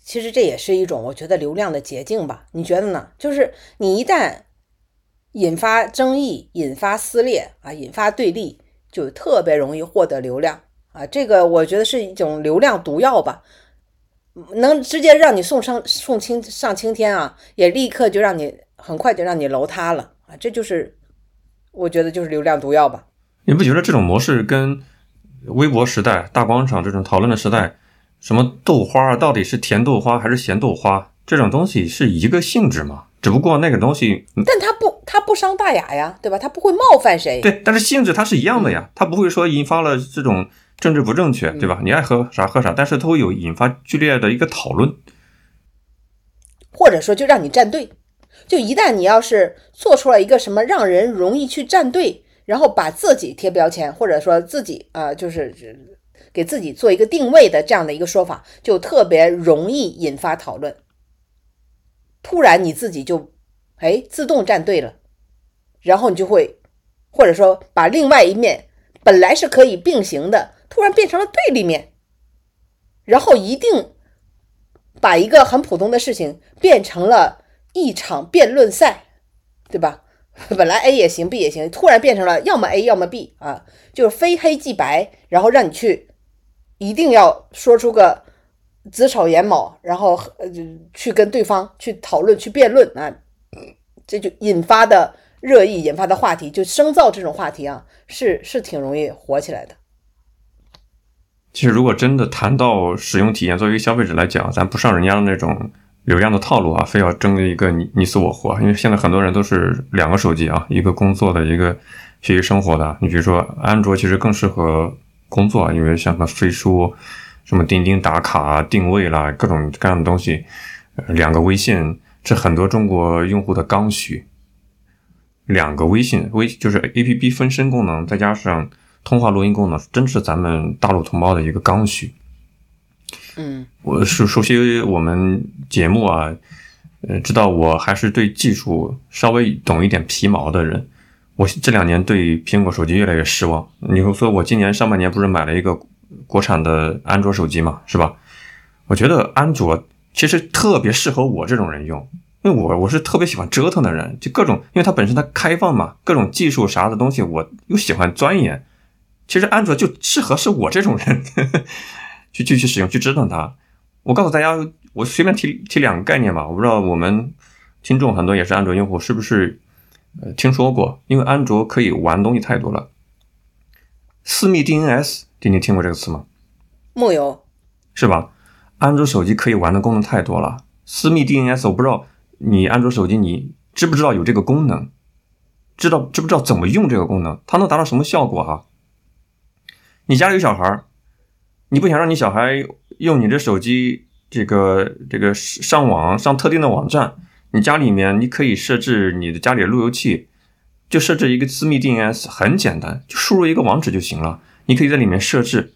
其实这也是一种我觉得流量的捷径吧，你觉得呢？就是你一旦引发争议、引发撕裂啊、引发对立，就特别容易获得流量啊。这个我觉得是一种流量毒药吧，能直接让你上青天啊，也立刻就让你很快就让你楼塌了啊。这就是我觉得就是流量毒药吧。 你不觉得这种模式跟微博时代、大广场这种讨论的时代，什么豆花到底是甜豆花还是咸豆花，这种东西是一个性质吗？只不过那个东西， 但它不伤大雅呀，对吧？它不会冒犯谁。 对，但是性质它是一样的呀，它不会说引发了这种政治不正确，对吧？你爱喝啥喝啥，但是它会有引发剧烈的一个讨论， 或者说就让你站队。就一旦你要是做出了一个什么让人容易去站队，然后把自己贴标签，或者说自己就是给自己做一个定位的这样的一个说法，就特别容易引发讨论。突然你自己就自动站队了，然后你就会或者说把另外一面本来是可以并行的，突然变成了对立面，然后一定把一个很普通的事情变成了一场辩论赛，对吧？本来 A 也行 B 也行，突然变成了要么 A 要么 B 啊，就是非黑即白，然后让你去一定要说出个子丑寅卯，然后去跟对方去讨论去辩论啊，这就引发的热议，引发的话题，就生造这种话题啊，是挺容易火起来的。 其实如果真的谈到使用体验，作为一个消费者来讲，咱不上人家的那种流量的套路啊，非要争一个你死我活，因为现在很多人都是两个手机啊，一个工作的，一个学习生活的。你比如说安卓其实更适合工作，因为像什么飞书、什么钉钉打卡、定位啦，各种各样的东西，两个微信，这很多中国用户的刚需。两个微信就是 APP 分身功能，再加上通话录音功能，真是咱们大陆同胞的一个刚需。我是熟悉我们节目啊，知道我还是对技术稍微懂一点皮毛的人。我这2年对苹果手机越来越失望。你会说我今年上半年不是买了一个国产的安卓手机嘛，是吧？我觉得安卓其实特别适合我这种人用，因为我是特别喜欢折腾的人，就各种，因为它本身它开放嘛，各种技术啥的东西我又喜欢钻研。其实安卓就适合是我这种人去使用，去折腾它。我告诉大家，我随便提2个概念吧，我不知道我们听众很多也是安卓用户，是不是听说过？因为安卓可以玩东西太多了。私密 DNS， 你听过这个词吗？ 木有， 是吧？安卓手机可以玩的功能太多了。私密 DNS， 我不知道你安卓手机你知不知道有这个功能？知不知道怎么用这个功能？它能达到什么效果哈？你家里有小孩，你不想让你小孩用你的手机这个上网上特定的网站，你家里面你可以设置你的家里的路由器，就设置一个私密 DNS， 很简单，就输入一个网址就行了。你可以在里面设置，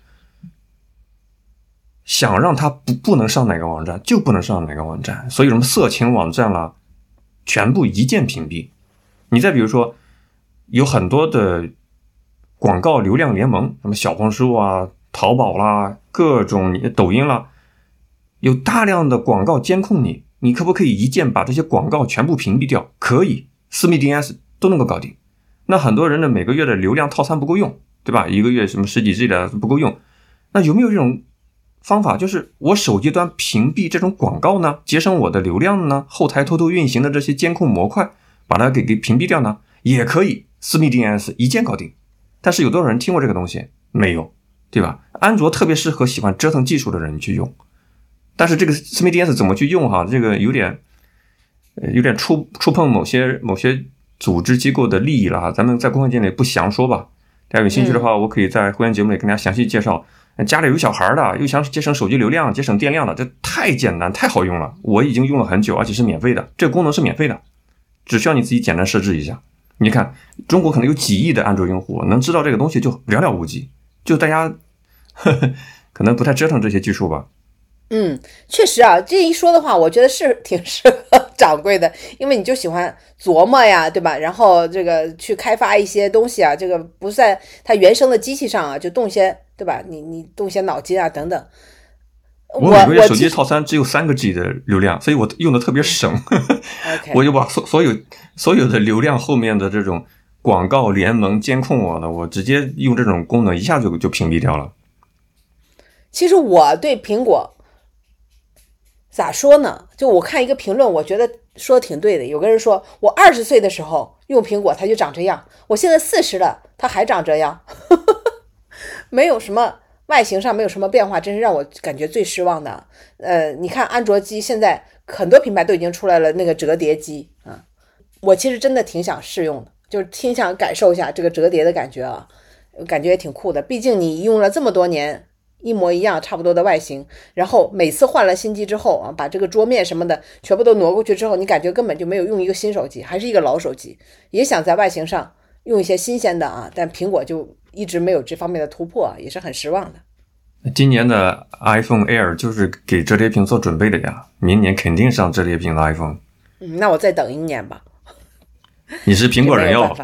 想让它不能上哪个网站就不能上哪个网站，所以什么色情网站啦，全部一键屏蔽。你再比如说，有很多的广告流量联盟，什么小红书啊、淘宝啦、各种抖音啦，有大量的广告监控你，你可不可以一键把这些广告全部屏蔽掉？可以，私密 DNS 都能够搞定。那很多人的每个月的流量套餐不够用，对吧？一个月什么10几 G 的不够用，那有没有这种方法，就是我手机端屏蔽这种广告呢，节省我的流量呢？后台偷偷运行的这些监控模块，把它给屏蔽掉呢？也可以，私密 DNS 一键搞定。但是有多少人听过这个东西？没有，对吧？安卓特别适合喜欢折腾技术的人去用。但是这个私密 DNS 怎么去用哈？这个有点触碰某些组织机构的利益了哈。咱们在公开节目里不详说吧。大家有兴趣的话，我可以在会员节目里跟大家详细介绍。家里有小孩的，又想节省手机流量、节省电量的，这太简单、太好用了。我已经用了很久，而且是免费的。这个功能是免费的，只需要你自己简单设置一下。你看，中国可能有几亿的安卓用户，能知道这个东西就寥寥无几。就大家可能不太折腾这些技术吧。 确实啊，这一说的话，我觉得是挺适合掌柜的，因为你就喜欢琢磨呀，对吧？然后这个去开发一些东西啊，这个不在它原生的机器上啊，就动些，对吧？你动些脑筋啊等等。 我每个月手机套餐只有3个G 的流量，所以我用的特别省。 OK 我就把所有的流量后面的这种广告联盟监控我的，我直接用这种功能一下就屏蔽掉了。 其实我对苹果咋说呢？就我看一个评论，我觉得说的挺对的。有个人说，我20岁的时候用苹果，它就长这样；我现在40了，它还长这样，没有什么外形上没有什么变化，真是让我感觉最失望的。你看安卓机现在很多品牌都已经出来了那个折叠机啊，我其实真的挺想试用的，就是挺想感受一下这个折叠的感觉啊，感觉也挺酷的。毕竟你用了这么多年。一模一样差不多的外形，然后每次换了新机之后啊，把这个桌面什么的全部都挪过去之后，你感觉根本就没有用一个新手机，还是一个老手机。也想在外形上用一些新鲜的啊，但苹果就一直没有这方面的突破，也是很失望的。 今年的 iPhone Air 就是给折叠屏做准备的呀，明年肯定上折叠屏的 iPhone。 那我再等1年吧。 你是苹果人哟。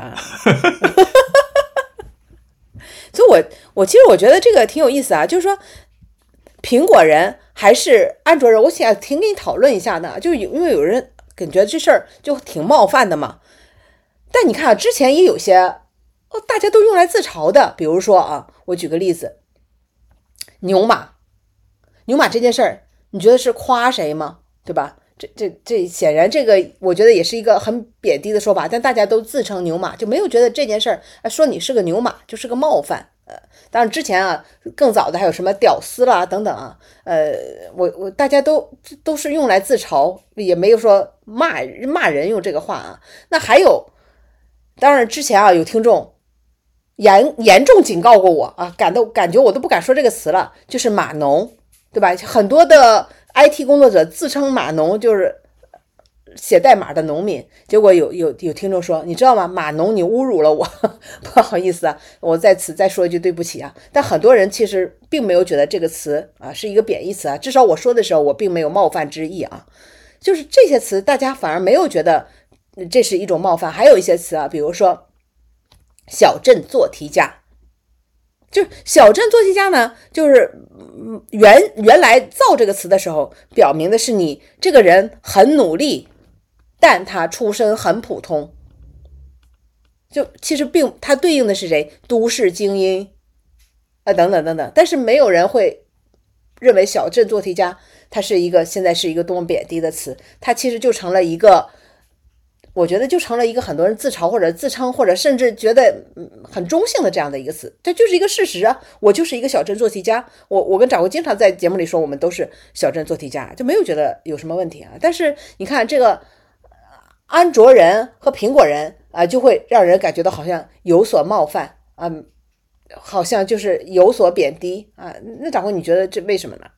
所以我其实我觉得这个挺有意思啊，就是说苹果人还是安卓人，我想挺跟你讨论一下的，就是因为有人感觉这事儿就挺冒犯的嘛。但你看啊，之前也有些大家都用来自嘲的，比如说啊，我举个例子，牛马这件事儿，你觉得是夸谁吗？对吧？这显然这个我觉得也是一个很贬低的说法，但大家都自称牛马，就没有觉得这件事儿说你是个牛马就是个冒犯。当然之前啊更早的还有什么屌丝啦等等啊，我大家都是用来自嘲，也没有说骂人用这个话啊。那还有，当然之前啊有听众严重警告过我啊，感觉我都不敢说这个词了，就是码农，对吧？很多的IT 工作者自称码农，就是写代码的农民。结果有听众说，你知道吗？码农，你侮辱了我，不好意思啊，我在此再说一句对不起啊。但很多人其实并没有觉得这个词啊是一个贬义词啊，至少我说的时候我并没有冒犯之意啊。就是这些词大家反而没有觉得这是一种冒犯。还有一些词啊，比如说小镇做题家。就是小镇做题家呢，就是原来造这个词的时候，表明的是你这个人很努力，但他出身很普通。就其实它对应的是谁？都市精英等等等等。但是没有人会认为小镇做题家它现在是一个多么贬低的词，它其实就成了一个。我觉得就成了一个很多人自嘲或者自称或者甚至觉得很中性的这样的一个词，这就是一个事实啊！我就是一个小镇做题家，我跟掌柜经常在节目里说，我们都是小镇做题家，就没有觉得有什么问题啊。但是你看这个安卓人和苹果人啊，就会让人感觉到好像有所冒犯啊，好像就是有所贬低啊。那掌柜你觉得这为什么呢？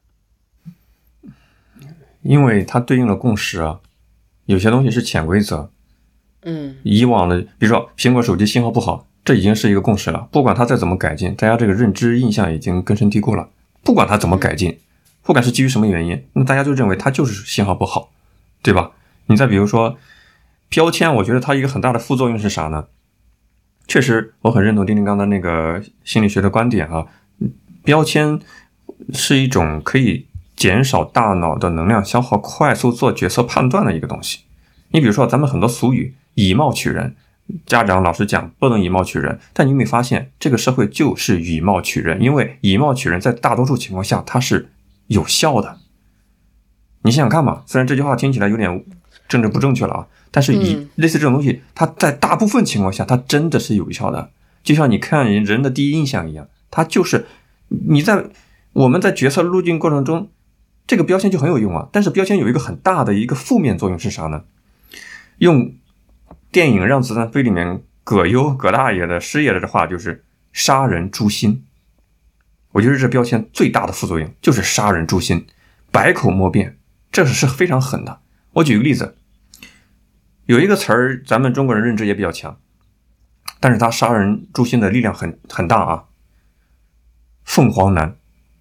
因为它对应了共识啊，有些东西是潜规则。以往的，比如说苹果手机信号不好，这已经是一个共识了。不管它再怎么改进，大家这个认知印象已经根深蒂固了。不管它怎么改进，不管是基于什么原因，那大家就认为它就是信号不好，对吧？你再比如说标签，我觉得它一个很大的副作用是啥呢？确实，我很认同丁丁刚的那个心理学的观点啊。标签是一种可以减少大脑的能量消耗，快速做决策判断的一个东西。你比如说咱们很多俗语以貌取人，家长老师讲不能以貌取人，但你有没有发现这个社会就是以貌取人？因为以貌取人在大多数情况下它是有效的。你想想看嘛，虽然这句话听起来有点政治不正确了啊，但是类似这种东西它在大部分情况下它真的是有效的。就像你看人的第一印象一样，它就是我们在决策路径过程中这个标签就很有用啊。但是标签有一个很大的一个负面作用是啥呢？用电影《让子弹飞》里面葛大爷的师爷的话就是杀人诛心。我觉得这标签最大的副作用就是杀人诛心，百口莫辩，这是非常狠的。我举个例子，有一个词儿咱们中国人认知也比较强，但是他杀人诛心的力量很大啊。凤凰男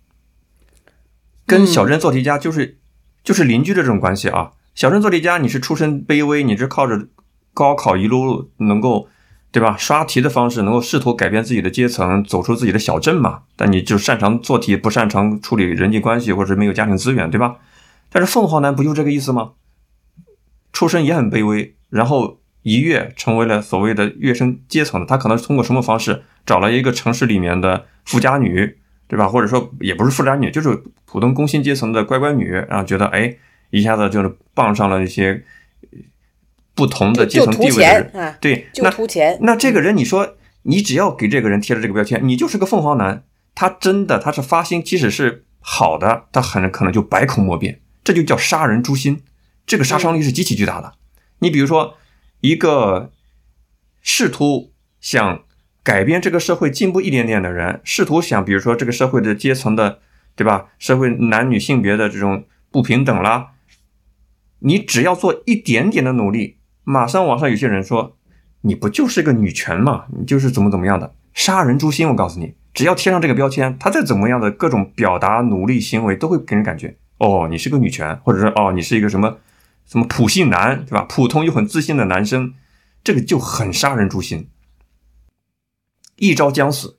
跟小镇做题家就是邻居的这种关系啊。小镇做题家你是出身卑微，你是靠着高考一路能够对吧？刷题的方式能够试图改变自己的阶层，走出自己的小镇嘛。但你就擅长做题，不擅长处理人际关系，或者没有家庭资源，对吧？但是凤凰男不就这个意思吗？出身也很卑微，然后一跃成为了所谓的跃升阶层的。他可能是通过什么方式找了一个城市里面的富家女，对吧？或者说也不是富家女，就是普通工薪阶层的乖乖女，然后觉得一下子就是傍上了一些不同的阶层地位的人，对， 就图钱。 那这个人，你说你只要给这个人贴了这个标签，你就是个凤凰男，他是发心，即使是好的，他很可能就百口莫辩，这就叫杀人诛心，这个杀伤力是极其巨大的。你比如说一个试图想改变这个社会进步一点点的人，试图想比如说这个社会的阶层的，对吧，社会男女性别的这种不平等啦，你只要做一点点的努力，马上网上有些人说你不就是个女权嘛，你就是怎么样的，杀人诛心。我告诉你，只要贴上这个标签，他再怎么样的各种表达努力行为都会给人感觉你是个女权，或者说你是一个什么普信男，对吧？普通又很自信的男生，这个就很杀人诛心，一招将死。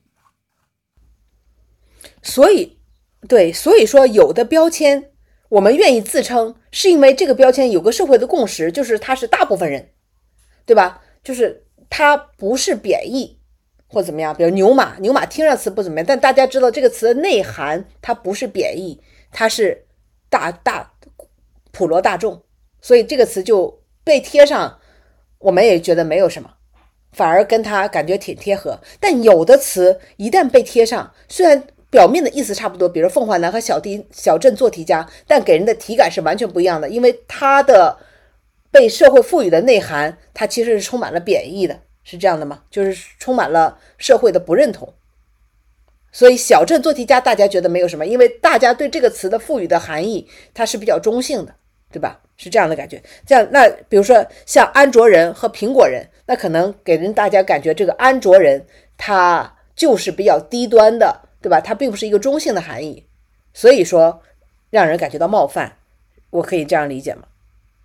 所以说有的标签我们愿意自称，是因为这个标签有个社会的共识，就是它是大部分人，对吧？就是它不是贬义或怎么样，比如牛马听上词不怎么样，但大家知道这个词的内涵，它不是贬义，它是普罗大众，所以这个词就被贴上，我们也觉得没有什么，反而跟它感觉挺贴合。但有的词一旦被贴上，虽然表面的意思差不多，比如凤凰男和小镇做题家，但给人的体感是完全不一样的，因为它的被社会赋予的内涵，它其实是充满了贬义的，是这样的吗？就是充满了社会的不认同。所以小镇做题家大家觉得没有什么，因为大家对这个词的赋予的含义它是比较中性的，对吧？是这样的感觉。这样，那比如说像安卓人和苹果人，那可能给人大家感觉这个安卓人他就是比较低端的，对吧？它并不是一个中性的含义，所以说让人感觉到冒犯，我可以这样理解吗？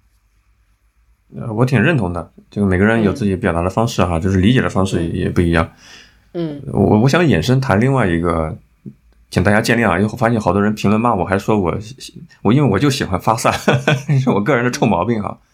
我挺认同的，这个每个人有自己表达的方式哈，就是理解的方式也不一样。我想衍生谈另外一个，请大家见谅啊，因为我发现好多人评论骂我，还说我因为我就喜欢发散，是我个人的臭毛病哈。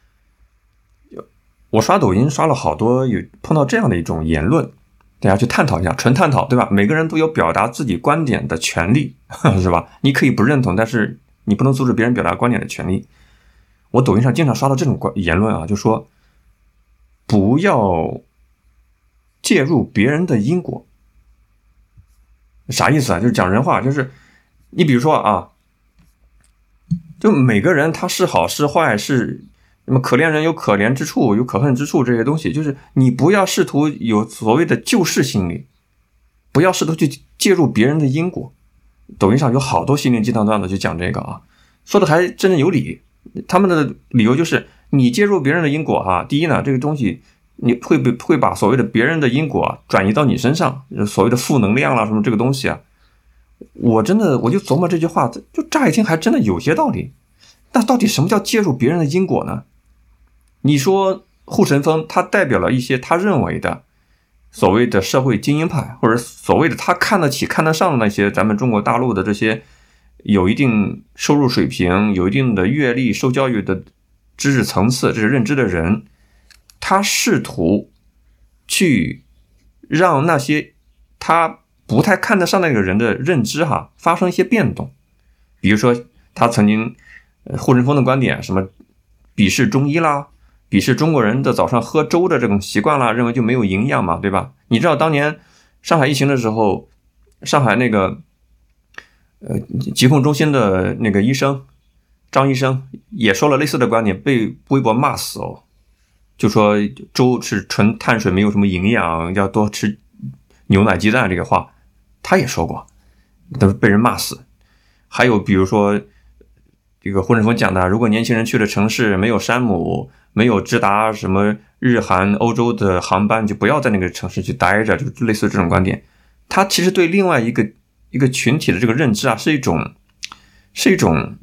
我刷抖音刷了好多，有碰到这样的一种言论，大家去探讨一下，纯探讨，对吧？每个人都有表达自己观点的权利，是吧？你可以不认同，但是你不能阻止别人表达观点的权利。我抖音上经常刷到这种言论啊，就说不要介入别人的因果。啥意思啊？就是讲人话，就是你比如说啊，就每个人他是好是坏，是什么可怜人有可怜之处，有可恨之处，这些东西就是你不要试图有所谓的救世心理，不要试图去介入别人的因果。抖音上有好多心灵鸡汤段子就讲这个啊，说的还真的有理。他们的理由就是你介入别人的因果哈，第一呢，这个东西你会把所谓的别人的因果转移到你身上，所谓的负能量啦什么这个东西啊，我就琢磨这句话，就乍一听还真的有些道理。那到底什么叫介入别人的因果呢？你说护神风他代表了一些他认为的所谓的社会精英派，或者所谓的他看得起看得上的那些咱们中国大陆的这些有一定收入水平、有一定的阅历、受教育的知识层次、这是认知的人，他试图去让那些他不太看得上那个人的认知发生一些变动。比如说他曾经护神风的观点，什么鄙视中医啦，鄙视中国人的早上喝粥的这种习惯啦，认为就没有营养嘛，对吧？你知道当年上海疫情的时候，上海那个疾控中心的那个医生张医生也说了类似的观点，被微博骂死哦，就说粥是纯碳水，没有什么营养，要多吃牛奶鸡蛋，这个话他也说过，都是被人骂死。还有比如说这个护神风讲的，如果年轻人去了城市没有山姆，没有直达什么日韩欧洲的航班，就不要在那个城市去待着，就类似这种观点。他其实对另外一个群体的这个认知是一种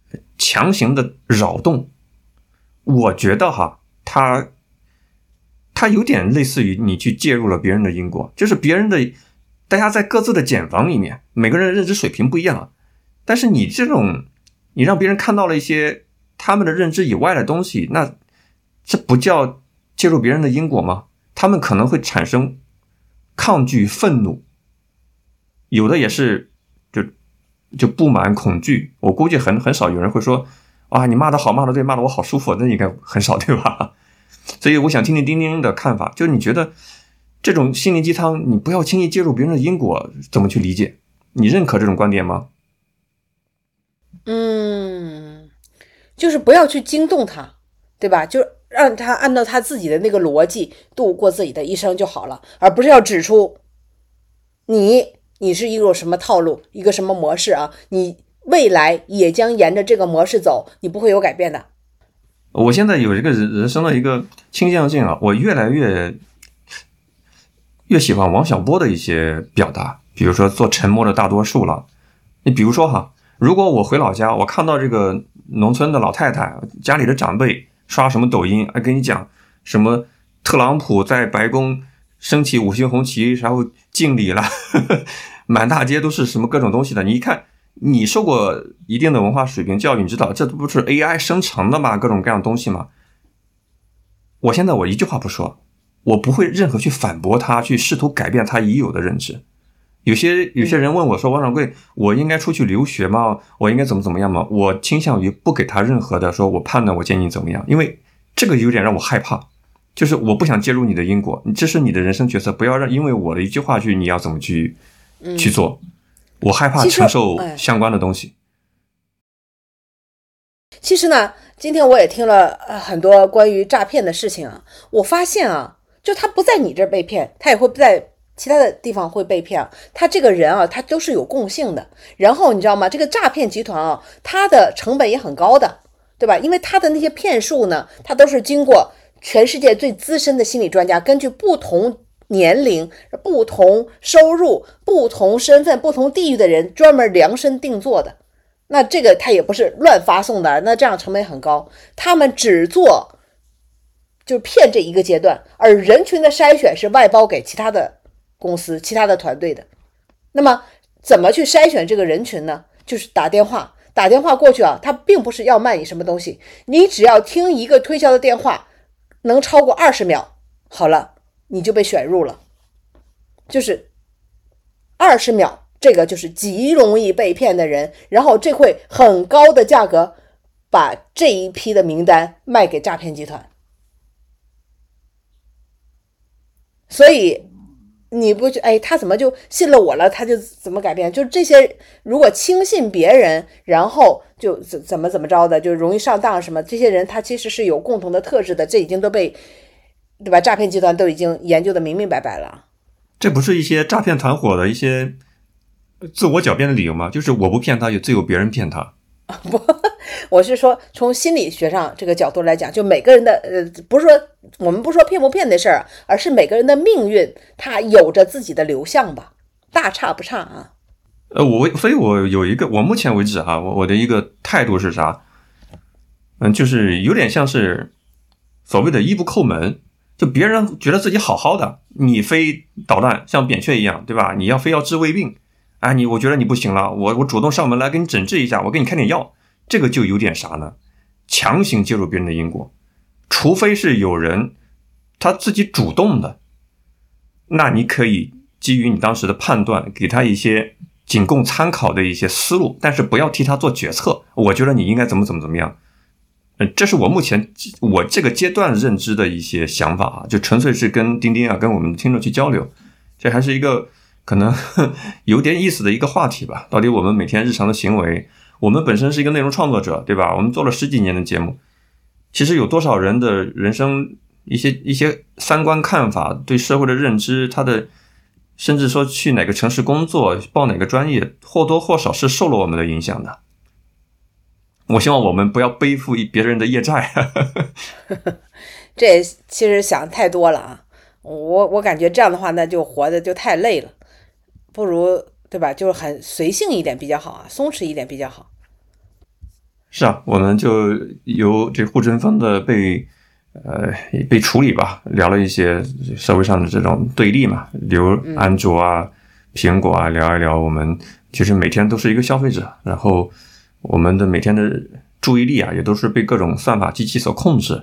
他强行的扰动。我觉得他它有点类似于你去介入了别人的因果，就是别人的，大家在各自的茧房里面，每个人的认知水平不一样，但是你让别人看到了一些他们的认知以外的东西，那这不叫介入别人的因果吗？他们可能会产生抗拒、愤怒，有的也是就不满、恐惧。我估计很少有人会说啊，你骂得好，骂得对，骂得我好舒服，那应该很少，对吧？所以我想听听丁丁的看法，就是你觉得这种心灵鸡汤，你不要轻易介入别人的因果，怎么去理解？你认可这种观点吗？ 就是不要去惊动他，对吧？就让他按照他自己的那个逻辑度过自己的一生就好了，而不是要指出你是一个什么套路，一个什么模式啊，你未来也将沿着这个模式走，你不会有改变的。 我现在有一个人生的一个倾向性啊，我越来越喜欢王小波的一些表达，比如说做沉默的大多数了。你比如说哈，如果我回老家，我看到这个农村的老太太，家里的长辈刷什么抖音，跟你讲什么特朗普在白宫升起5星红旗，然后敬礼了，满大街都是什么各种东西的。你一看，你受过一定的文化水平教育，你知道这不是 AI 生成的吗？各种各样的东西吗？我现在一句话不说，我不会任何去反驳他，去试图改变他已有的认知。有些人问我说，王掌柜，我应该出去留学吗？我应该怎么样吗？我倾向于不给他任何的说我判断我建议你怎么样，因为这个有点让我害怕，就是我不想介入你的因果，这是你的人生决策，不要让因为我的一句话你要怎么去做，我害怕承受相关的东西。 其实呢，今天我也听了很多关于诈骗的事情啊，我发现啊，就他不在你这儿被骗，他也会在其他的地方会被骗，他这个人啊，他都是有共性的。然后你知道吗？这个诈骗集团啊，他的成本也很高的，对吧？因为他的那些骗术呢，他都是经过全世界最资深的心理专家，根据不同年龄、不同收入、不同身份、不同地域的人专门量身定做的。那这个他也不是乱发送的，那这样成本很高。他们只做就骗这一个阶段，而人群的筛选是外包给其他的公司、其他的团队的。那么怎么去筛选这个人群呢？就是打电话过去啊，他并不是要卖你什么东西，你只要听一个推销的电话能超过20秒，好了，你就被选入了。就是20秒，这个就是极容易被骗的人，然后这会很高的价格把这一批的名单卖给诈骗集团。所以你不他怎么就信了我了，他就怎么改变？就这些如果轻信别人，然后就怎么着的，就容易上当什么，这些人他其实是有共同的特质的，这已经都被，对吧？诈骗集团都已经研究的明明白白了。 这不是一些诈骗团伙的一些自我狡辩的理由吗？就是我不骗他，也自有别人骗他。 不，我是说从心理学上这个角度来讲，就每个人的不是说我们不说骗不骗的事儿，而是每个人的命运他有着自己的流向吧，大差不差啊。 所以我有一个，我目前为止啊，我的一个态度是啥？就是有点像是所谓的一不叩门，就别人觉得自己好好的，你非捣蛋，像扁鹊一样，对吧？你要非要治胃病，我觉得你不行了，我主动上门来给你诊治一下，我给你开点药，这个就有点啥呢？强行介入别人的因果，除非是有人他自己主动的，那你可以基于你当时的判断，给他一些仅供参考的一些思路，但是不要替他做决策。我觉得你应该怎么样。这是我目前我这个阶段认知的一些想法啊，就纯粹是跟丁丁跟我们听众去交流。这还是一个可能有点意思的一个话题吧。到底我们每天日常的行为，我们本身是一个内容创作者，对吧？我们做了10几年的节目，其实有多少人的人生一些三观看法，对社会的认知，他的甚至说去哪个城市工作，报哪个专业，或多或少是受了我们的影响的。我希望我们不要背负别人的业债。 这其实想太多了啊！我感觉这样的话，那就活得就太累了，不如对吧？就是很随性一点比较好啊，松弛一点比较好。 是啊，我们就由这护城方的被被处理吧，聊了一些社会上的这种对立嘛，比如安卓啊、苹果啊，聊一聊我们其实每天都是一个消费者，然后我们的每天的注意力啊，也都是被各种算法机器所控制。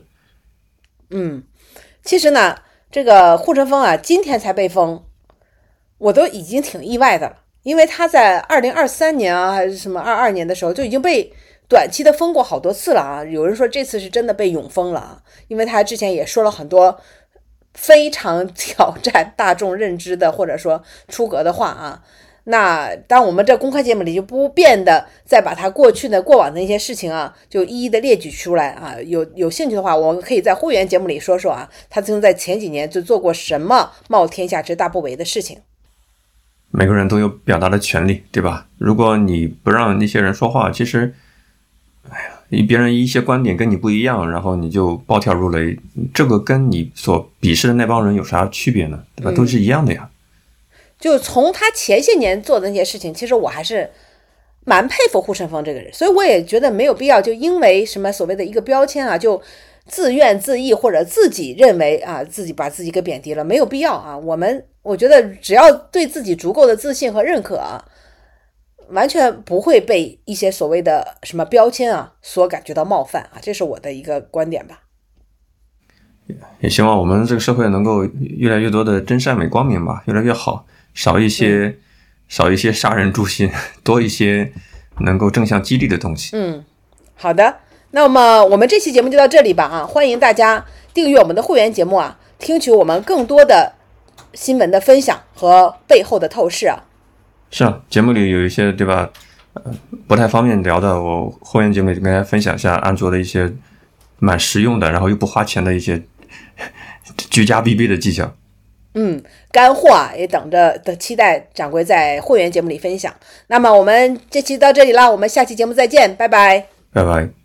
其实呢，这个护城风啊，今天才被封，我都已经挺意外的了，因为他在2023年啊，还是什么22年的时候就已经被短期的封过好多次了啊。有人说这次是真的被永封了啊，因为他之前也说了很多非常挑战大众认知的或者说出格的话啊。那当我们这公开节目里就不便的再把他过往的一些事情啊，就一一的列举出来啊。有兴趣的话，我们可以在会员节目里说说啊，他曾经在前几年就做过什么冒天下之大不韪的事情。 每个人都有表达的权利，对吧？如果你不让那些人说话，其实，别人一些观点跟你不一样，然后你就暴跳如雷，这个跟你所鄙视的那帮人有啥区别呢？对吧？都是一样的呀。 就从他前些年做的那些事情，其实我还是蛮佩服护城风这个人，所以我也觉得没有必要就因为什么所谓的一个标签啊，就自怨自艾或者自己认为啊自己把自己给贬低了，没有必要啊。我觉得只要对自己足够的自信和认可啊，完全不会被一些所谓的什么标签啊所感觉到冒犯啊，这是我的一个观点吧。 也希望我们这个社会能够越来越多的真善美光明吧，越来越好，少一些杀人诛心，多一些能够正向激励的东西。 好的，那么我们这期节目就到这里吧啊！欢迎大家订阅我们的会员节目啊，听取我们更多的新闻的分享和背后的透视啊。 是啊，节目里有一些对吧，不太方便聊的，我会员节目里跟大家分享一下安卓的一些蛮实用的，然后又不花钱的一些居家必备的技巧。 干货啊，也等着的期待掌柜在会员节目里分享。那么我们这期到这里啦，我们下期节目再见，拜拜。 拜拜。